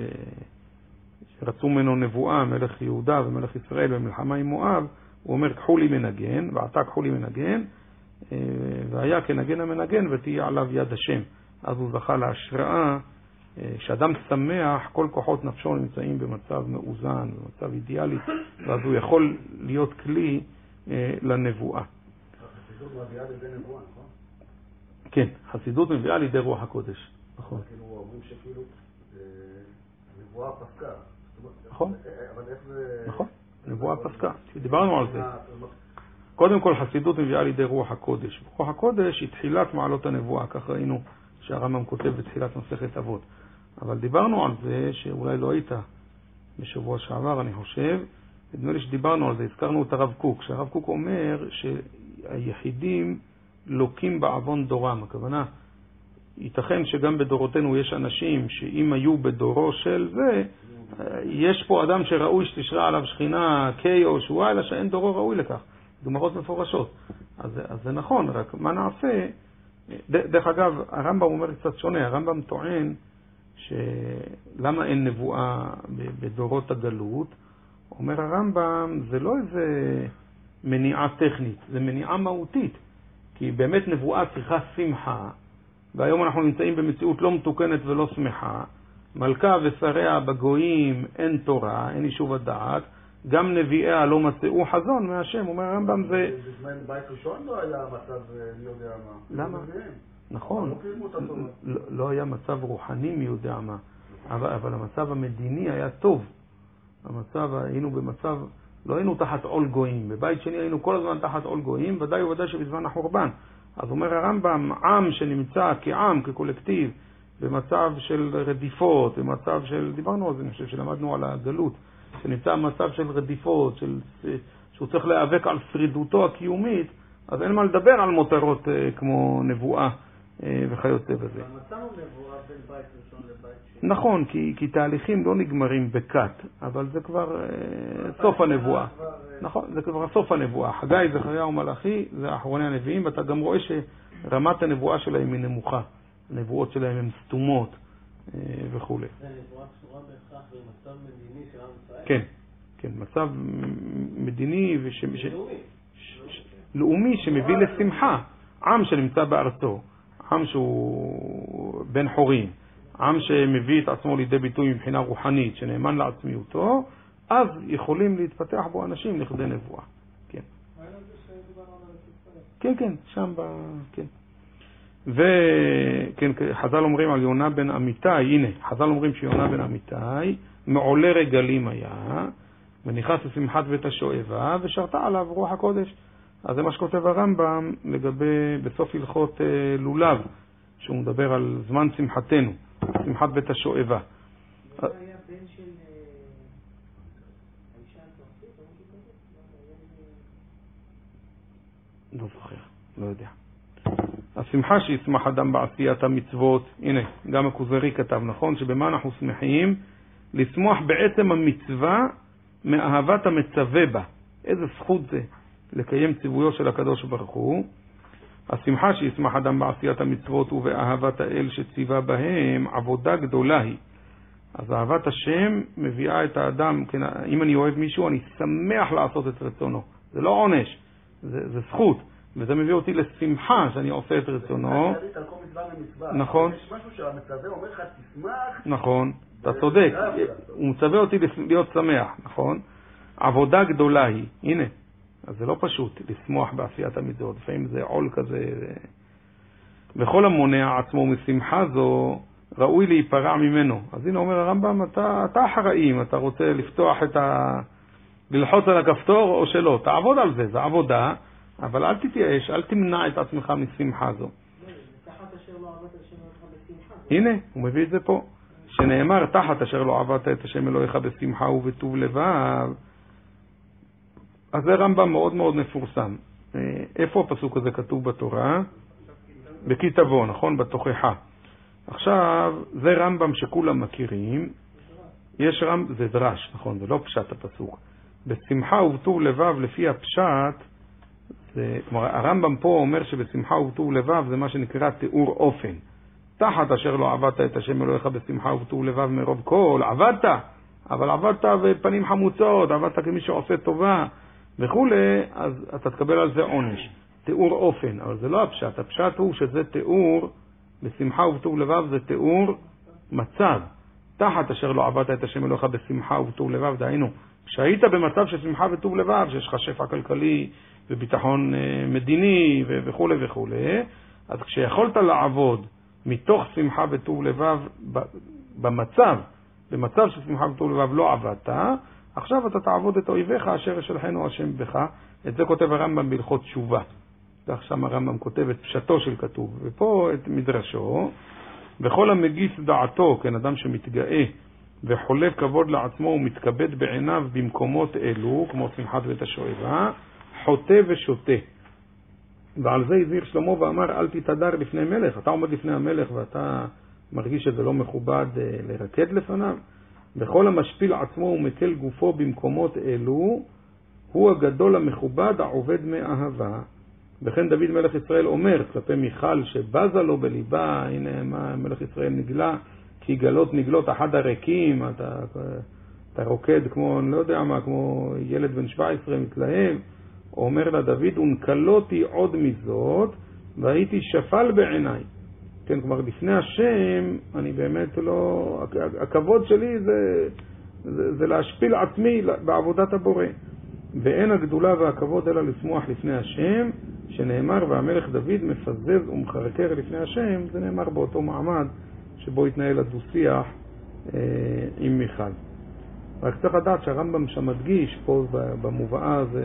שרצו ממנו נבואה, מלך יהודה ומלך ישראל במלחמה עם מואב, הוא אומר, קחו לי מנגן, ועתה קחו לי מנגן, והיה כנגן המנגן ותהיה עליו יד השם. אז הוא זכה להשראה, שאדם שמח, כל כוחות נפשו נמצאים במצב מאוזן, במצב אידיאלי, ואז הוא יכול להיות כלי לנבואה. חסידות מביאה לידי נבואה, נכון? כן, חסידות מביאה לידי רוח הקודש. נכון. כאילו אומרים שכאילו נבואה פסקה. נכון. אבל איך זה... נכון, נבואה פסקה. דיברנו על זה. קודם כל חסידות מביאה לידי רוח הקודש. רוח הקודש היא תחילת מעלות הנבואה, כך ראינו שהרמב"ם כותב בתחילת מסכת אבות. אבל דיברנו על זה, שאולי לא היית בשבוע שעבר, אני חושב, נדמה לי שדיברנו על זה, הזכרנו את הרב קוק, שהרב קוק אומר שהיחידים לוקים בעוון דורם. הכוונה, ייתכן שגם בדורותינו יש אנשים שאם היו בדורו של זה, יש פה אדם שראוי שתשרה עליו שכינה קי או שואה, אלא שאין דורו ראוי לכך. גמרות מפורשות. אז זה נכון, רק מה נעשה? דרך אגב, הרמב"ם אומר קצת שונה. הרמב"ם טוען שלמה אין נבואה בדורות הגלות. אומר הרמב"ם, זה לא איזה מניעה טכנית, זה מניעה מהותית. כי באמת נבואה צריכה שמחה, והיום אנחנו נמצאים במציאות לא מתוקנת ולא שמחה. מלכה ושריה בגויים אין תורה, אין יישוב הדעת, גם נביאיה לא מצאו חזון מהשם. אומר הרמב"ם זה... בזמן בית ראשון לא היה מצב מי יודע מה. למה? נכון, לא היה מצב רוחני מי יודע מה, אבל המצב המדיני היה טוב. היינו במצב, לא היינו תחת עול גויים, בבית שני היינו כל הזמן תחת עול גויים, ודאי וודאי שבזמן החורבן. אז אומר הרמב"ם, עם שנמצא כעם, כקולקטיב, במצב של רדיפות, במצב של, דיברנו על זה, אני חושב שלמדנו על הגלות, שנמצא במצב של רדיפות, שהוא צריך להיאבק על שרידותו הקיומית, אז אין מה לדבר על מותרות כמו נבואה וכיוצא בזה. המצב הוא נבואה בין בית ראשון לבית שני. נכון, כי תהליכים לא נגמרים בקט, אבל זה כבר סוף הנבואה. נכון, זה כבר סוף הנבואה. חגי, זכריה ומלאכי, זה אחרוני הנביאים, ואתה גם רואה שרמת הנבואה שלהם היא נמוכה. הנבואות שלהם הן סתומות וכו'. זה נבואה קשורה בהכרח במצב מדיני של עם ישראל? כן, כן, מצב מדיני לאומי שמביא לשמחה. עם שנמצא בארצו, עם שהוא בן חורים, עם שמביא את עצמו לידי ביטוי מבחינה רוחנית, שנאמן לעצמיותו, אז יכולים להתפתח בו אנשים לכדי נבואה. כן. כן, כן, שם כן. וכן, חז"ל אומרים על יונה בן אמיתי, הנה, חז"ל אומרים שיונה בן אמיתי מעולה רגלים היה, ונכנס לשמחת בית השואבה, ושרתה עליו רוח הקודש. אז זה מה שכותב הרמב"ם לגבי, בסוף הלכות לולב, שהוא מדבר על זמן שמחתנו, שמחת בית השואבה. זה היה בן של האישה התורפית או משהו כזה? לא זוכר, לא יודע. השמחה שישמח אדם בעשיית המצוות, הנה, גם הכוזרי כתב, נכון? שבמה אנחנו שמחים? לשמוח בעצם המצווה מאהבת המצווה בה. איזה זכות זה לקיים ציוויו של הקדוש ברוך הוא. השמחה שישמח אדם בעשיית המצוות ובאהבת האל שציווה בהם, עבודה גדולה היא. אז אהבת השם מביאה את האדם, כן, אם אני אוהב מישהו אני שמח לעשות את רצונו. זה לא עונש, זה זכות. וזה מביא אותי לשמחה שאני עושה את רצונו. נכון. יש משהו שהמצווה אומר לך תשמח. נכון, אתה צודק. הוא מצווה אותי להיות שמח, נכון? עבודה גדולה היא. הנה, אז זה לא פשוט לשמוח בעשיית המצוות. לפעמים זה עול כזה. וכל המונע עצמו משמחה זו ראוי להיפרע ממנו. אז הנה אומר הרמב"ם, אתה אחראי, אתה רוצה לפתוח ללחוץ על הכפתור או שלא. תעבוד על זה, זה עבודה, אבל אל תתייאש, אל תמנע את עצמך משמחה זו. הנה, הוא מביא את זה פה. שנאמר, תחת אשר לא עבדת את השם אלוהיך בשמחה ובטוב לבב. אז זה רמב"ם מאוד מאוד מפורסם. איפה הפסוק הזה כתוב בתורה? בכי תבוא, נכון? בתוכחה. עכשיו, זה רמב"ם שכולם מכירים. יש זה דרש, נכון? זה לא פשט הפסוק. בשמחה ובטוב לבב, לפי הפשט, כלומר, הרמב"ם פה אומר שבשמחה ובטוב לבב זה מה שנקרא תיאור אופן. תחת אשר לא עבדת את השם אלוהיך בשמחה ובטוב לבב מרוב כל, עבדת, אבל עבדת בפנים חמוצות, עבדת כמי שעושה טובה וכו', אז אתה תקבל על זה עונש. תיאור אופן, אבל זה לא הפשט. הפשט הוא שזה תיאור, בשמחה ובטוב לבב זה תיאור מצב. תחת אשר לא עבדת את השם אלוהיך בשמחה ובטוב לבב, דהיינו, כשהיית במצב של שמחה וטוב לבב, שיש לך שפע כלכלי וביטחון מדיני וכו' וכו', אז כשיכולת לעבוד מתוך שמחה וטוב לבב במצב של שמחה וטוב לבב לא עבדת, עכשיו אתה תעבוד את אויביך אשר ישלחנו השם בך. את זה כותב הרמב"ם בהלכות תשובה. כך שם הרמב"ם כותב את פשטו של כתוב, ופה את מדרשו. וכל המגיס דעתו, כן, אדם שמתגאה וחולב כבוד לעצמו ומתכבד בעיניו במקומות אלו, כמו שמחת בית השואבה, חוטא ושוטה. ועל זה הזהיר שלמה ואמר, אל תתהדר לפני מלך. אתה עומד לפני המלך ואתה מרגיש שזה לא מכובד לרקד לפניו. וכל המשפיל עצמו ומקל גופו במקומות אלו, הוא הגדול המכובד העובד מאהבה. וכן דוד מלך ישראל אומר כלפי מיכל שבזה לו בליבה, הנה מה מלך ישראל נגלה, כי גלות נגלות אחד הריקים, אתה רוקד כמו, אני לא יודע מה, כמו ילד בן 17 מתלהב. אומר לה דוד, ונקלותי עוד מזאת, והייתי שפל בעיניי. כן, כלומר, לפני השם, אני באמת לא, הכבוד שלי זה להשפיל עצמי בעבודת הבורא. ואין הגדולה והכבוד אלא לשמוח לפני השם, שנאמר, והמלך דוד מפזז ומחרקר לפני השם, זה נאמר באותו מעמד שבו התנהל הדו-שיח עם מיכל. רק צריך לדעת שהרמב"ם שם מדגיש, פה במובאה זה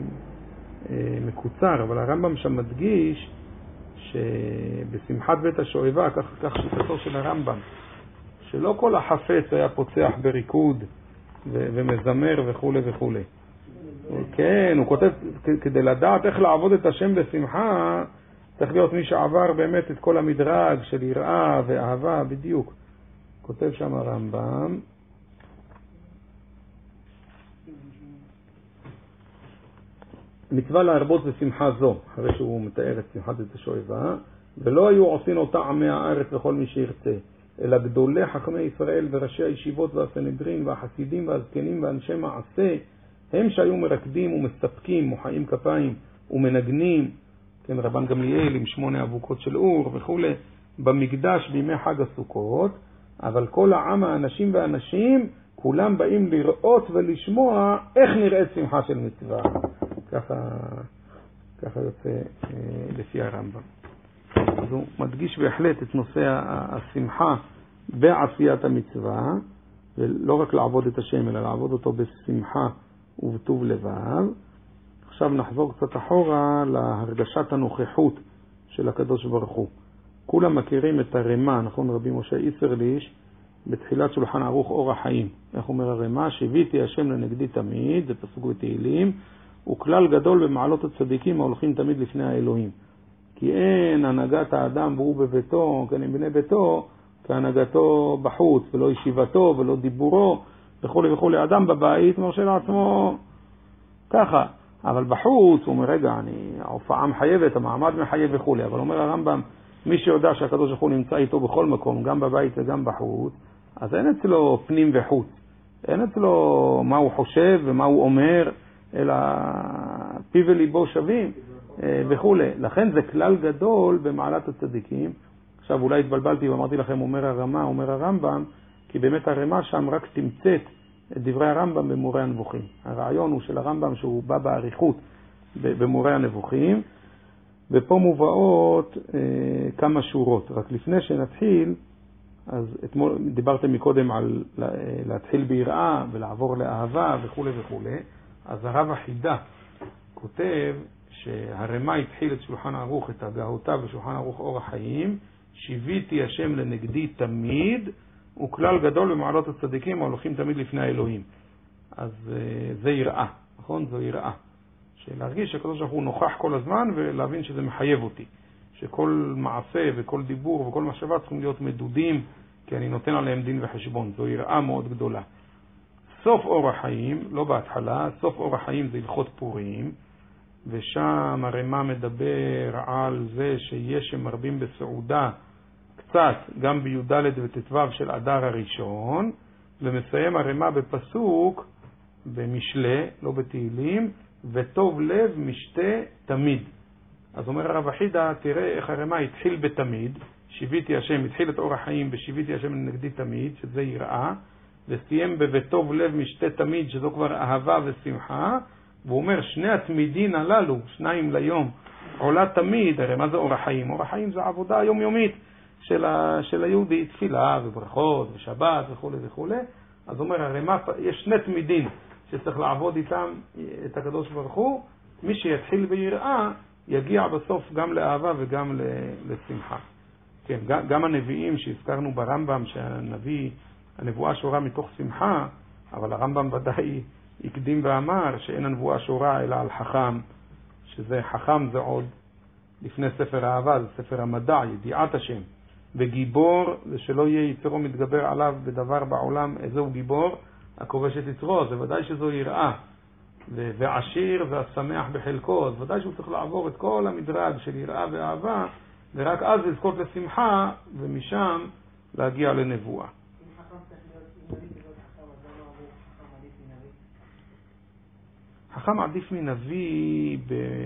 מקוצר, אבל הרמב"ם שם מדגיש שבשמחת בית השואבה, כך שיטתו של הרמב"ם, שלא כל החפץ היה פוצח בריקוד ומזמר וכו' וכו'. כן, הוא כותב, כדי לדעת איך לעבוד את השם בשמחה, צריך להיות מי שעבר באמת את כל המדרג של יראה ואהבה, בדיוק. כותב שם הרמב"ם, מצווה להרבות בשמחה זו, אחרי שהוא מתאר את שמחת בית השואבה, ולא היו עושים אותה עמי הארץ וכל מי שירצה, אלא גדולי חכמי ישראל וראשי הישיבות והסנהדרין והחסידים והזקנים ואנשי מעשה, הם שהיו מרקדים ומסתפקים, מוחאים כפיים ומנגנים, כן, רבן גמליאל עם 8 אבוקות של אור וכו', במקדש בימי חג הסוכות, אבל כל העם, האנשים והאנשים, כולם באים לראות ולשמוע איך נראית שמחה של מצווה. ככה יוצא לפי הרמב"ם. אז הוא מדגיש בהחלט את נושא השמחה בעשיית המצווה, ולא רק לעבוד את השם, אלא לעבוד אותו בשמחה ובטוב לבב. עכשיו נחזור קצת אחורה להרגשת הנוכחות של הקדוש ברוך הוא. כולם מכירים את הרמה, נכון, רבי משה איסרליש, בתחילת שולחן ערוך אור החיים. איך אומר הרמה? שיביתי השם לנגדי תמיד, זה פסוק בתהילים, הוא כלל גדול במעלות הצדיקים ההולכים תמיד לפני האלוהים. כי אין הנהגת האדם והוא בביתו, כן, עם בני ביתו, כהנהגתו בחוץ, ולא ישיבתו ולא דיבורו, וכו' וכו'. אדם בבית מרשה לעצמו ככה, אבל בחוץ הוא אומר, רגע, ההופעה מחייבת, המעמד מחייב וכו'. אבל אומר הרמב"ם, מי שיודע שהקדוש ברוך הוא נמצא איתו בכל מקום, גם בבית וגם בחוץ, אז אין אצלו פנים וחוץ. אין אצלו מה הוא חושב ומה הוא אומר, אלא פי וליבו שווים. וכולי. לכן זה כלל גדול במעלת הצדיקים. עכשיו אולי התבלבלתי ואמרתי לכם אומר הרמה, אומר הרמב"ם, כי באמת הרמה שם רק תמצאת את דברי הרמב"ם במורה הנבוכים. הרעיון הוא של הרמב"ם שהוא בא בעריכות במורה הנבוכים, ופה מובאות כמה שורות. רק לפני שנתחיל, אז אתמול דיברתם מקודם על להתחיל ביראה ולעבור לאהבה וכו' וכו'. אז הרב החידה כותב שהרמה התחיל את שולחן ערוך, את הגהותיו בשולחן ערוך אור החיים, שיביתי השם לנגדי תמיד, הוא כלל גדול במעלות הצדיקים ההולכים תמיד לפני האלוהים. אז זה יראה, נכון? זו יראה. שלהרגיש שהקדוש ברוך הוא נוכח כל הזמן ולהבין שזה מחייב אותי. שכל מעשה וכל דיבור וכל מחשבה צריכים להיות מדודים, כי אני נותן עליהם דין וחשבון. זו יראה מאוד גדולה. סוף אור החיים, לא בהתחלה, סוף אור החיים זה הלכות פורים, ושם הרמה מדבר על זה שיש שמרבים בסעודה קצת, גם בי"ד וט"ו של אדר הראשון, ומסיים הרמה בפסוק, במשלי, לא בתהילים, וטוב לב משתה תמיד. אז אומר הרב החידה, תראה איך הרמה התחיל בתמיד, שיביתי השם, התחיל את אור החיים בשיביתי השם לנגדי תמיד, שזה יראה, וסיים בטוב לב משתה תמיד, שזו כבר אהבה ושמחה, והוא אומר שני התמידין הללו, 2 ליום, עולה תמיד. הרי מה זה אור החיים? אור החיים זה עבודה היומיומית של היהודי, תפילה וברכות ושבת וכו' וכו'. אז אומר הרמ"א, יש 2 תמידין שצריך לעבוד איתם את הקדוש ברוך הוא. מי שיתחיל ביראה יגיע בסוף גם לאהבה וגם לשמחה. כן, גם הנביאים שהזכרנו ברמב"ם, הנבואה שורה מתוך שמחה, אבל הרמב"ם ודאי הקדים ואמר שאין הנבואה שורה אלא על חכם, שזה חכם זה עוד לפני ספר האהבה, זה ספר המדע, ידיעת השם. וגיבור זה שלא יהיה יצרו מתגבר עליו בדבר בעולם. איזהו גיבור? הכובש את יצרו, זה ודאי שזו יראה. ועשיר זה השמח בחלקו, אז ודאי שהוא צריך לעבור את כל המדרג של יראה ואהבה, ורק אז לזכות לשמחה, ומשם להגיע לנבואה. חכם עדיף מנביא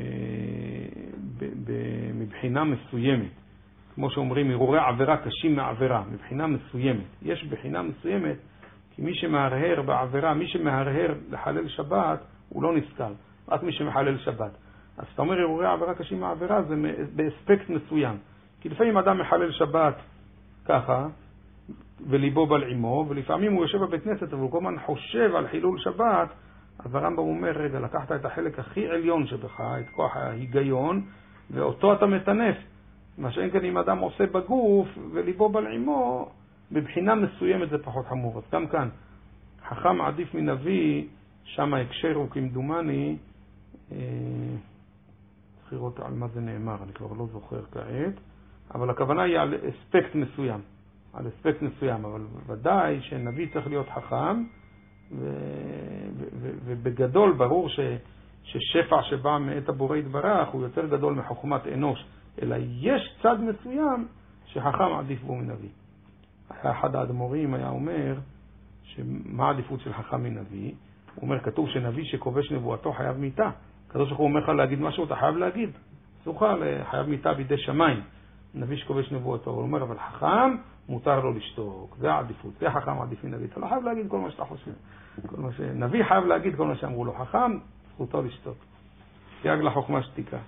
מבחינה מסוימת. כמו שאומרים, הרהורי עבירה קשים מעבירה, מבחינה מסוימת. יש בחינה מסוימת, כי מי שמהרהר בעבירה, מי שמהרהר לחלל שבת, הוא לא נזכר. רק מי שמחלל שבת. אז אתה אומר, הרהורי עבירה קשים מעבירה, זה באספקט מסוים. כי לפעמים אדם מחלל שבת ככה, וליבו בלעימו, ולפעמים הוא יושב בבית כנסת, אבל הוא כל הזמן חושב על חילול שבת. אז הרמב"ם אומר, רגע, לקחת את החלק הכי עליון שבך, את כוח ההיגיון, ואותו אתה מטנף. מה שאין כאן אם אדם עושה בגוף וליבו בלעימו, בבחינה מסוימת זה פחות חמור. אז גם כאן, חכם עדיף מנביא, שם ההקשר הוא כמדומני, צריך לראות על מה זה נאמר, אני כבר לא זוכר כעת, אבל הכוונה היא על אספקט מסוים, על אספקט מסוים, אבל ודאי שנביא צריך להיות חכם, ובגדול ברור ששפע שבא מאת הבורא יתברך הוא יותר גדול מחוכמת אנוש, אלא יש צד מסוים שחכם עדיף בו מנביא. אחד האדמו"רים היה אומר שמה העדיפות של חכם מנביא? הוא אומר, כתוב שנביא שכובש נבואתו חייב מיתה. הקדוש ברוך הוא אומר לך להגיד משהו, אתה חייב להגיד. אסור חייב מיתה בידי שמיים. נביא שכובש נבואתו. הוא אומר, אבל חכם מותר לו לשתוק. זה העדיפות. זה חכם עדיף מנביא. אתה לא חייב להגיד כל מה שאתה חושב. נביא חייב להגיד כל מה שאמרו לו. חכם, זכותו לשתוק. סייג לחוכמה שתיקה.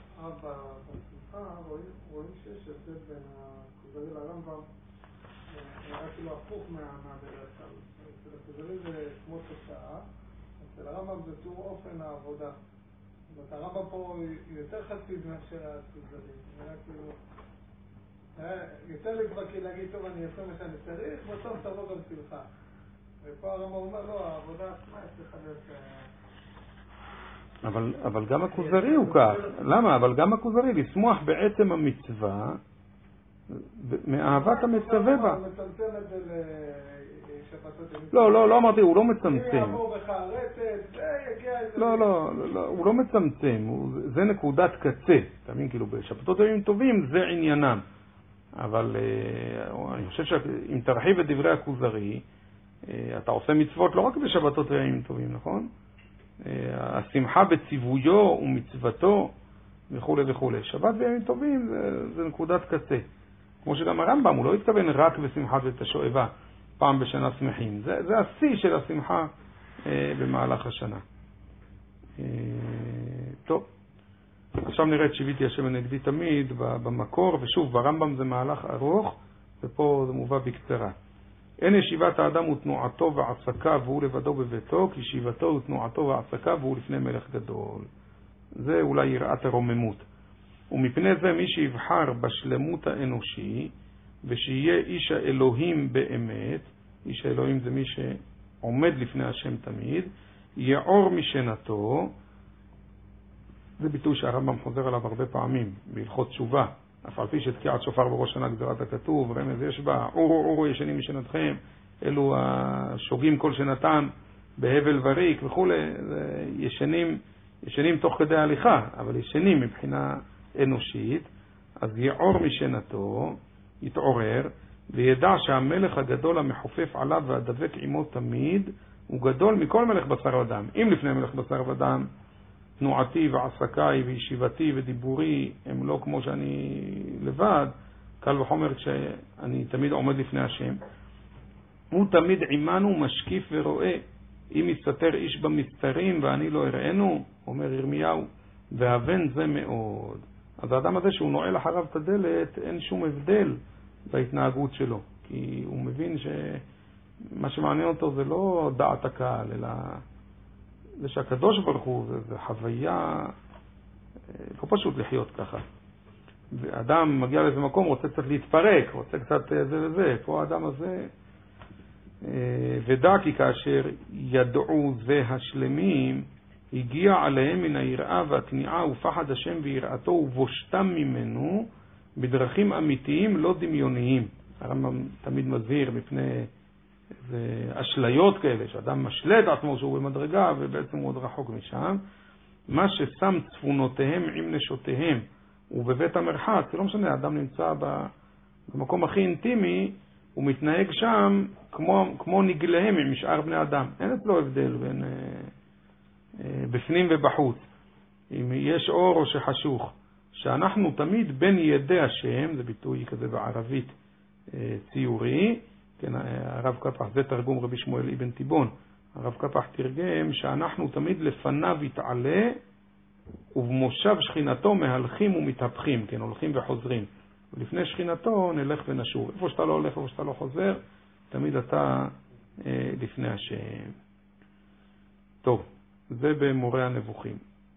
רואים שיש הבדל בין הכוזרי לרמב"ם, היה כאילו הפוך מהדרך כלל. אצל הכוזרי זה כמו תוצאה, אצל הרמב"ם זה תיאור אופן העבודה. זאת אומרת, הרמב"ם פה יותר חסיד מאשר הכוזרי. היה כאילו, יותר לברקי להגיד, טוב, אני אעשה מה שאני צריך, בסוף תבוא גם שמחה. ופה הרמב"ם אומר, לא, העבודה עצמה צריכה להיות... אבל גם הכוזרי הוא כך. למה? אבל גם הכוזרי, לשמוח בעצם המצווה, מאהבת המצווה בה. הוא מצמצם את זה לשבתות. לא אמרתי, הוא לא מצמצם. אם יעבור בך הרצת, זה יגיע איזה... לא, הוא לא מצמצם. זה נקודת קצה. אתה מבין, כאילו, בשבתות ימים טובים זה עניינם. אבל אני חושב שאם תרחיב את דברי הכוזרי, אתה עושה מצוות לא רק בשבתות ימים טובים, נכון? השמחה בציוויו ומצוותו, וכו' וכו'. שבת וימים טובים זה נקודת קצה. כמו שגם הרמב"ם, הוא לא התכוון רק בשמחת בית השואבה, פעם בשנה שמחים. זה השיא של השמחה במהלך השנה. טוב, עכשיו נראה את שיביתי השם הנגדי תמיד במקור, ושוב, ברמב"ם זה מהלך ארוך, ופה זה מובא בקצרה. אין ישיבת האדם ותנועתו ועסקה והוא לבדו בביתו, כי ישיבתו ותנועתו ועסקה והוא לפני מלך גדול. זה אולי יראת הרוממות. ומפני זה מי שיבחר בשלמות האנושי, ושיהיה איש האלוהים באמת, איש האלוהים זה מי שעומד לפני השם תמיד, יעור משנתו, זה ביטוי שהרמב"ם חוזר עליו הרבה פעמים, בהלכות תשובה, אף על פי שתקיעת שופר בראש שנה גזירת הכתוב, רמז יש בה, אורו ישנים משנתכם, אלו השוגים כל שנתם בהבל וריק וכו', ישנים תוך כדי ההליכה, אבל ישנים מבחינה אנושית, אז יעור משנתו, יתעורר, וידע שהמלך הגדול המחופף עליו והדבק עמו תמיד, הוא גדול מכל מלך בשר ודם. אם לפני מלך בשר ודם, תנועתי ועסקיי וישיבתי ודיבורי הם לא כמו שאני לבד, קל וחומר כשאני תמיד עומד לפני השם. הוא תמיד עמנו משקיף ורואה, אם יסתתר איש במסתרים ואני לא אראנו, אומר ירמיהו, והבן זה מאוד. אז האדם הזה שהוא נועל אחריו את הדלת, אין שום הבדל בהתנהגות שלו, כי הוא מבין שמה שמעניין אותו זה לא דעת הקהל, אלא זה שהקדוש ברוך הוא, זה חוויה, לא פשוט לחיות ככה. ואדם מגיע לאיזה מקום, רוצה קצת להתפרק, רוצה קצת זה וזה. פה האדם הזה, ודע כי כאשר ידעו זה השלמים, הגיע עליהם מן היראה והתניעה ופחד השם ויראתו ובושתם ממנו בדרכים אמיתיים לא דמיוניים. הרמב"ם תמיד מזהיר מפני אשליות כאלה, שאדם משלה את עצמו שהוא במדרגה ובעצם הוא עוד רחוק משם. מה ששם צפונותיהם עם נשותיהם ובבית המרחץ, זה לא משנה, האדם נמצא במקום הכי אינטימי, הוא מתנהג שם כמו נגליהם עם משאר בני אדם. אין אצלו הבדל בין בפנים ובחוץ, אם יש אור או שחשוך, שאנחנו תמיד בין ידי השם, זה ביטוי כזה בערבית ציורי, כן, הרב קפח, זה תרגום רבי שמואל אבן תיבון, הרב קפח תרגם שאנחנו תמיד לפניו יתעלה ובמושב שכינתו מהלכים ומתהפכים, כן, הולכים וחוזרים, ולפני שכינתו נלך ונשור, איפה שאתה לא הולך, איפה שאתה לא חוזר, תמיד אתה לפני השם. טוב, זה במורה הנבוכים.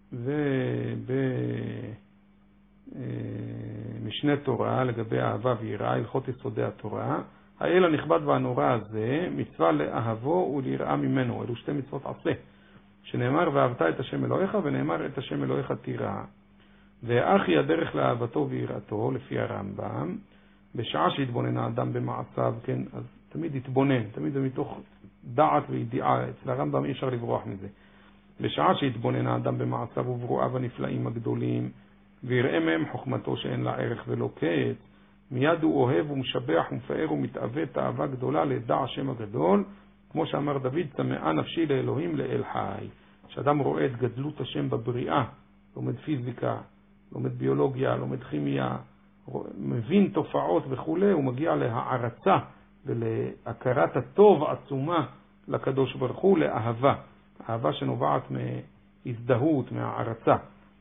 ובמשנה תורה לגבי אהבה ויראה, הלכות יסודי התורה, האל הנכבד והנורא הזה, מצווה לאהבו וליראה ממנו. אלו שתי מצוות עשה, שנאמר ואהבת את השם אלוהיך, ונאמר את השם אלוהיך תירא. ואחי הדרך לאהבתו ויראתו, לפי הרמב"ם, בשעה שהתבונן האדם במעשיו, כן, אז תמיד התבונן, תמיד זה מתוך דעת וידיעה, אצל הרמב"ם אי אפשר לברוח מזה. בשעה שהתבונן האדם במעשיו וברואיו הנפלאים הגדולים, ויראה מהם חוכמתו שאין לה ערך ולא קץ, מיד הוא אוהב ומשבח ומפאר ומתאווה תאווה גדולה לדע השם הגדול, כמו שאמר דוד, צמאה נפשי לאלוהים לאל חי. כשאדם רואה את גדלות השם בבריאה, לומד פיזיקה, לומד ביולוגיה, לומד כימיה, מבין תופעות וכו', הוא מגיע להערצה ולהכרת הטוב עצומה לקדוש ברוך הוא, לאהבה. אהבה שנובעת מהזדהות, מהערצה.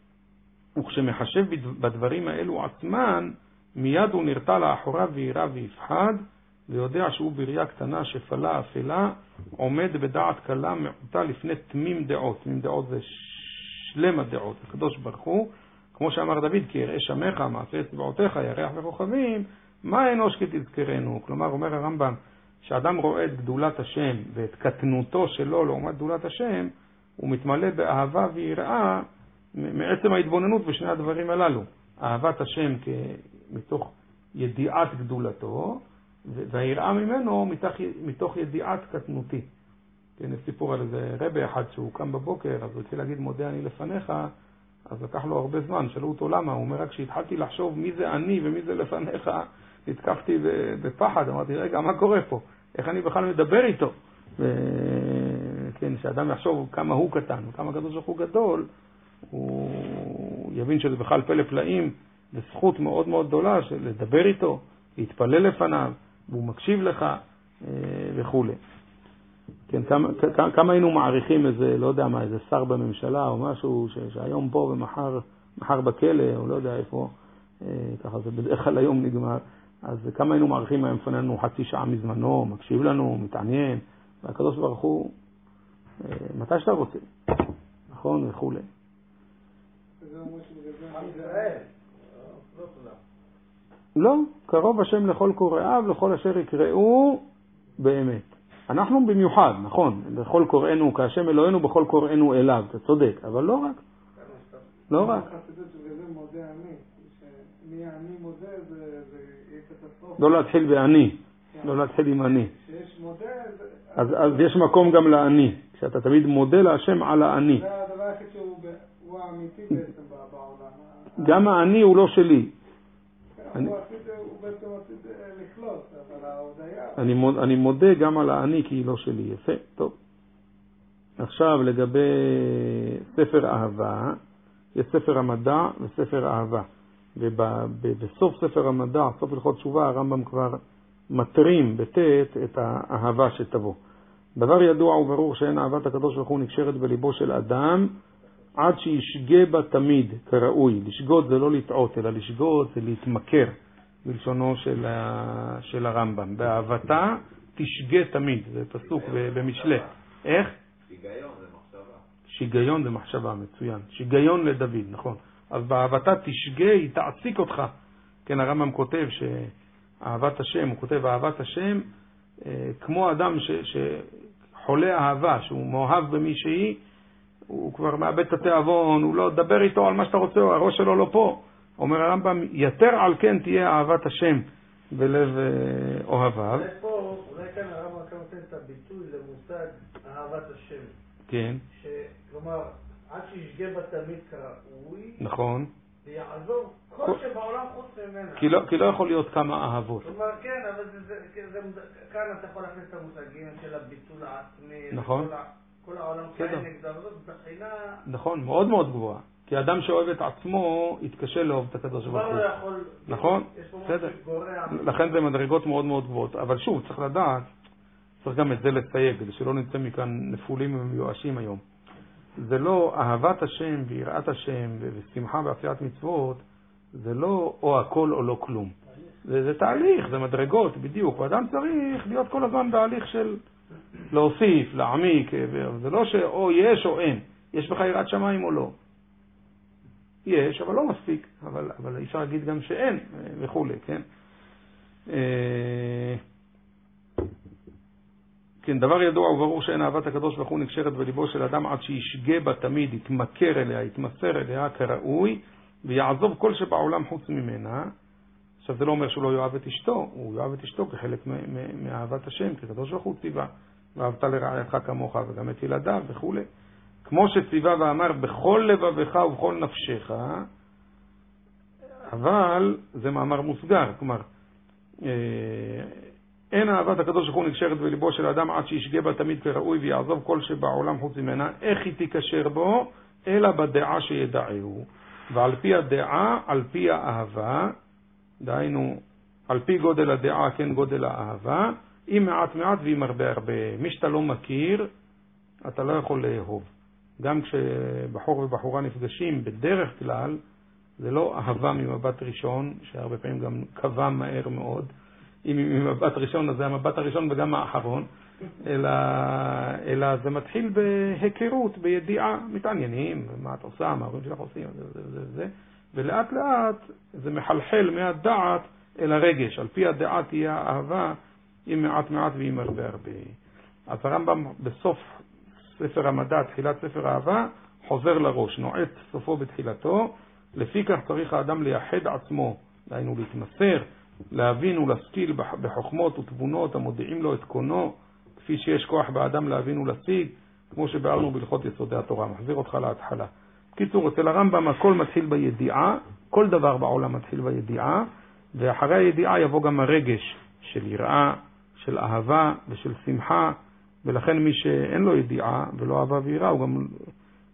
וכשמחשב בדברים האלו עצמן, מיד הוא נרתע לאחוריו וירא ויפחד, ויודע שהוא בריאה קטנה שפלה אפלה, עומד בדעת קלה מעוטה לפני תמים דעות. תמים דעות זה שלם הדעות. הקדוש ברוך הוא, כמו שאמר דוד, כי יראה שמך, מעשה אצבעותיך, ירח וכוכבים, מה אנוש כי תזכרנו? כלומר, אומר הרמב"ם, שאדם רואה את גדולת השם ואת קטנותו שלו לעומת גדולת השם, הוא מתמלא באהבה ויראה מעצם ההתבוננות בשני הדברים הללו. אהבת השם מתוך ידיעת גדולתו, והיראה ממנו מתוך ידיעת קטנותי. כן, יש סיפור על איזה רבי אחד שהוא קם בבוקר, אז הוא התחיל להגיד מודה אני לפניך, אז לקח לו הרבה זמן, שאלו אותו למה, הוא אומר רק שהתחלתי לחשוב מי זה אני ומי זה לפניך, נתקפתי בפחד, אמרתי רגע מה קורה פה, איך אני בכלל מדבר איתו, כן, שאדם יחשוב כמה הוא קטן, כמה הקדוש ברוך הוא גדול, הוא הוא יבין שזה בכלל פלא פלאים, וזכות מאוד מאוד גדולה של לדבר איתו, להתפלל לפניו, והוא מקשיב לך וכו'. כן, כמה היינו מעריכים איזה, לא יודע מה, איזה שר בממשלה או משהו שהיום פה ומחר בכלא, או לא יודע איפה, ככה זה בדרך כלל היום נגמר. אז כמה היינו מעריכים, היה מפנה לנו חצי שעה מזמנו, מקשיב לנו, מתעניין, והקדוש ברוך הוא, מתי שאתה רוצה, נכון וכו'. לא, קרוב השם לכל קוראיו, לכל אשר יקראו באמת. אנחנו במיוחד, נכון, בכל קוראינו, כהשם אלוהינו, בכל קוראינו אליו, אתה צודק, אבל לא רק. לא רק. לא להתחיל בעני, לא להתחיל עם אני. אז יש מקום גם לעני, כשאתה תמיד מודה להשם על העני. זה הדבר הכי שהוא האמיתי בעצם בעולם. גם העני הוא לא שלי. הוא בעצם עתיד לכלות, אבל ההודעה... אני מודה גם על העני כי היא לא שלי. יפה, טוב. עכשיו לגבי ספר אהבה, יש ספר המדע וספר אהבה. ובסוף ספר המדע, סוף הלכות תשובה, הרמב"ם כבר מטרים בתת את האהבה שתבוא. דבר ידוע וברור שאין אהבת הקדוש ברוך הוא נקשרת בליבו של אדם עד שישגה בה תמיד כראוי. לשגות זה לא לטעות, אלא לשגות זה להתמכר, בלשונו של הרמב"ם. באהבתה תשגה תמיד, זה פסוק במשלי. איך? שיגיון זה מחשבה. שיגיון זה מחשבה, מצוין. שיגיון לדוד, נכון. אז באהבתה תשגה, היא תעסיק אותך. כן, הרמב"ם כותב שאהבת השם, הוא כותב אהבת השם, כמו אדם שחולה אהבה, שהוא מאוהב במישהי, הוא כבר מאבד את התיאבון, הוא לא דבר איתו על מה שאתה רוצה, הראש שלו לא פה. אומר הרמב"ם, יתר על כן תהיה אהבת השם בלב אוהביו. אולי כאן הרמב"ם כאן נותן את הביטוי למושג אהבת השם. כן. כלומר, עד שישגה בה תמיד כראוי. נכון. ויעזוב כל שבעולם חוץ ממנה. כי לא יכול להיות כמה אהבות. כלומר, כן, אבל כאן אתה יכול להכניס את המושגים של הביטול העצמי. נכון. כל העולם חיים נגדה, וזאת בחינה... נכון, מאוד מאוד גבוהה. כי אדם שאוהב את עצמו יתקשה לאהוב את הקדוש ברוך הוא. לא יכול... נכון? בסדר. לכן זה מדרגות מאוד מאוד גבוהות. אבל שוב, צריך לדעת, צריך גם את זה לסייג, כדי שלא נצא מכאן נפולים ומיואשים היום. זה לא אהבת השם ויראת השם ושמחה בעשיית מצוות, זה לא או הכל או לא כלום. זה תהליך, זה מדרגות, בדיוק. ואדם צריך להיות כל הזמן בהליך של להוסיף, להעמיק, זה לא שאו יש או אין. יש בך יראת שמיים או לא. יש, אבל לא מספיק. אבל אפשר להגיד גם שאין וכו', כן? כן, דבר ידוע וברור שאין אהבת הקדוש ברוך הוא נקשרת בליבו של אדם עד שישגה בה תמיד, יתמכר אליה, יתמסר אליה כראוי, ויעזוב כל שבעולם חוץ ממנה. עכשיו זה לא אומר שהוא לא יאהב את אשתו, הוא יאהב את אשתו כחלק מאהבת השם, כי הקדוש ברוך הוא ציווה, ואהבת לרעייתך כמוך וגם את ילדיו וכו'. כמו שציווה ואמר בכל לבבך ובכל נפשך, אבל זה מאמר מוסגר, כלומר, אין אהבת הקדוש ברוך הוא נקשרת בליבו של האדם עד שישגה בה תמיד כראוי ויעזוב כל שבעולם חוץ ממנה. איך היא תיקשר בו? אלא בדעה שידעהו. ועל פי הדעה, על פי האהבה, דהיינו, על פי גודל הדעה, כן גודל האהבה, אם מעט מעט ואם הרבה הרבה. מי שאתה לא מכיר, אתה לא יכול לאהוב. גם כשבחור ובחורה נפגשים, בדרך כלל, זה לא אהבה ממבט ראשון, שהרבה פעמים גם קבע מהר מאוד, אם ממבט ראשון, אז זה המבט הראשון וגם האחרון, אלא זה מתחיל בהיכרות, בידיעה, מתעניינים, מה את עושה, מה ההורים שלך עושים, זה, ולאט לאט זה מחלחל מהדעת אל הרגש, על פי הדעה תהיה האהבה, עם מעט מעט ועם הרבה הרבה. אז הרמב"ם בסוף ספר המדע, תחילת ספר האהבה, חוזר לראש, נועץ סופו בתחילתו, לפי כך צריך האדם לייחד עצמו, דהיינו להתמסר, להבין ולהשכיל בחוכמות ותבונות המודיעים לו את קונו, כפי שיש כוח באדם להבין ולהשיג, כמו שבארנו בהלכות יסודי התורה. מחזיר אותך להתחלה. קיצור, אצל הרמב"ם הכל מתחיל בידיעה, כל דבר בעולם מתחיל בידיעה, ואחרי הידיעה יבוא גם הרגש של יראה, של אהבה ושל שמחה, ולכן מי שאין לו ידיעה ולא אהבה ויראה, הוא גם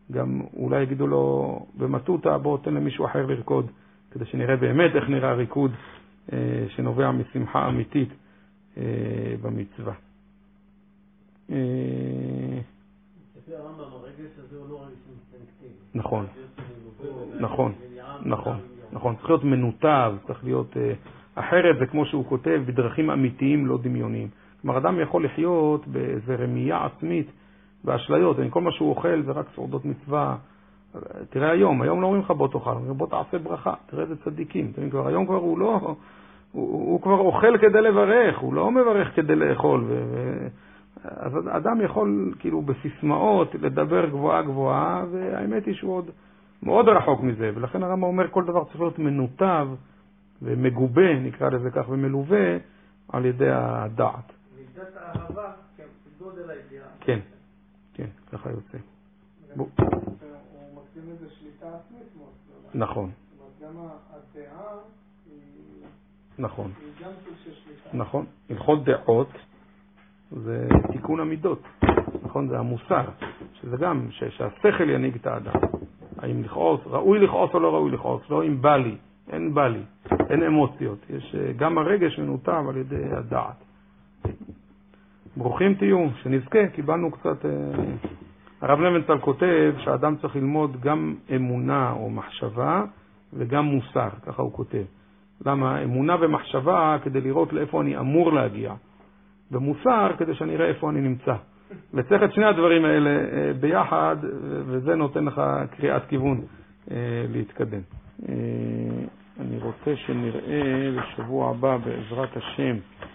גם אולי יגידו לו במטוטה, בוא תן למישהו אחר לרקוד, כדי שנראה באמת איך נראה הריקוד שנובע משמחה אמיתית במצווה. לפי הרמב"ם, הרגש הזה הוא לא רגש אינסטינקטיבי. נכון, נכון, נכון, נכון. צריך להיות מנותב, צריך להיות אחרת, זה כמו שהוא כותב, בדרכים אמיתיים לא דמיוניים. כלומר, אדם יכול לחיות באיזו רמייה עצמית, באשליות, כל מה שהוא אוכל זה רק סעודות מצווה. תראה היום לא אומרים לך בוא תאכל, אומרים בוא תעשה ברכה, תראה איזה צדיקים. היום כבר הוא לא, הוא כבר אוכל כדי לברך, הוא לא מברך כדי לאכול. אז אדם יכול כאילו בסיסמאות לדבר גבוהה גבוהה, והאמת היא שהוא עוד מאוד רחוק מזה, ולכן הרמב"ם אומר כל דבר צריך להיות מנותב ומגובה, נקרא לזה כך, ומלווה על ידי הדעת. מידת האהבה, גודל הידיעה. כן, כן, ככה יוצא. הוא מקדים לזה שליטה עצמית מאוד. נכון. גם הדעה היא... נכון. היא גם סוג של שליטה. נכון. הלכות דעות זה תיקון המידות. נכון, זה המוסר. שזה גם שהשכל ינהיג את האדם. האם לכעוס, ראוי לכעוס או לא ראוי לכעוס. לא אם בא לי, אין בא לי, אין אמוציות. יש גם הרגש מנותב על ידי הדעת. ברוכים תהיו, שנזכה, קיבלנו קצת... הרב לבנטל כותב שהאדם צריך ללמוד גם אמונה או מחשבה וגם מוסר, ככה הוא כותב. למה? אמונה ומחשבה כדי לראות לאיפה אני אמור להגיע, ומוסר כדי שאני אראה איפה אני נמצא. וצריך את שני הדברים האלה ביחד, וזה נותן לך קריאת כיוון להתקדם. אני רוצה שנראה לשבוע הבא בעזרת השם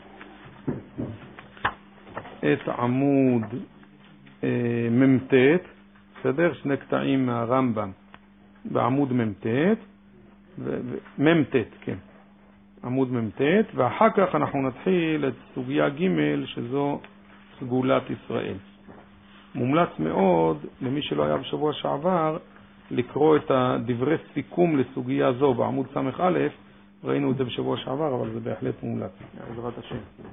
את עמוד ממתת, בסדר? שני קטעים מהרמב"ם בעמוד ממתת, ממתת, כן, עמוד ממתת, ואחר כך אנחנו נתחיל את סוגיה ג' שזו סגולת ישראל. מומלץ מאוד למי שלא היה בשבוע שעבר לקרוא את הדברי סיכום לסוגיה זו בעמוד סמך א', ראינו את זה בשבוע שעבר, אבל זה בהחלט מומלץ, בעזרת השם.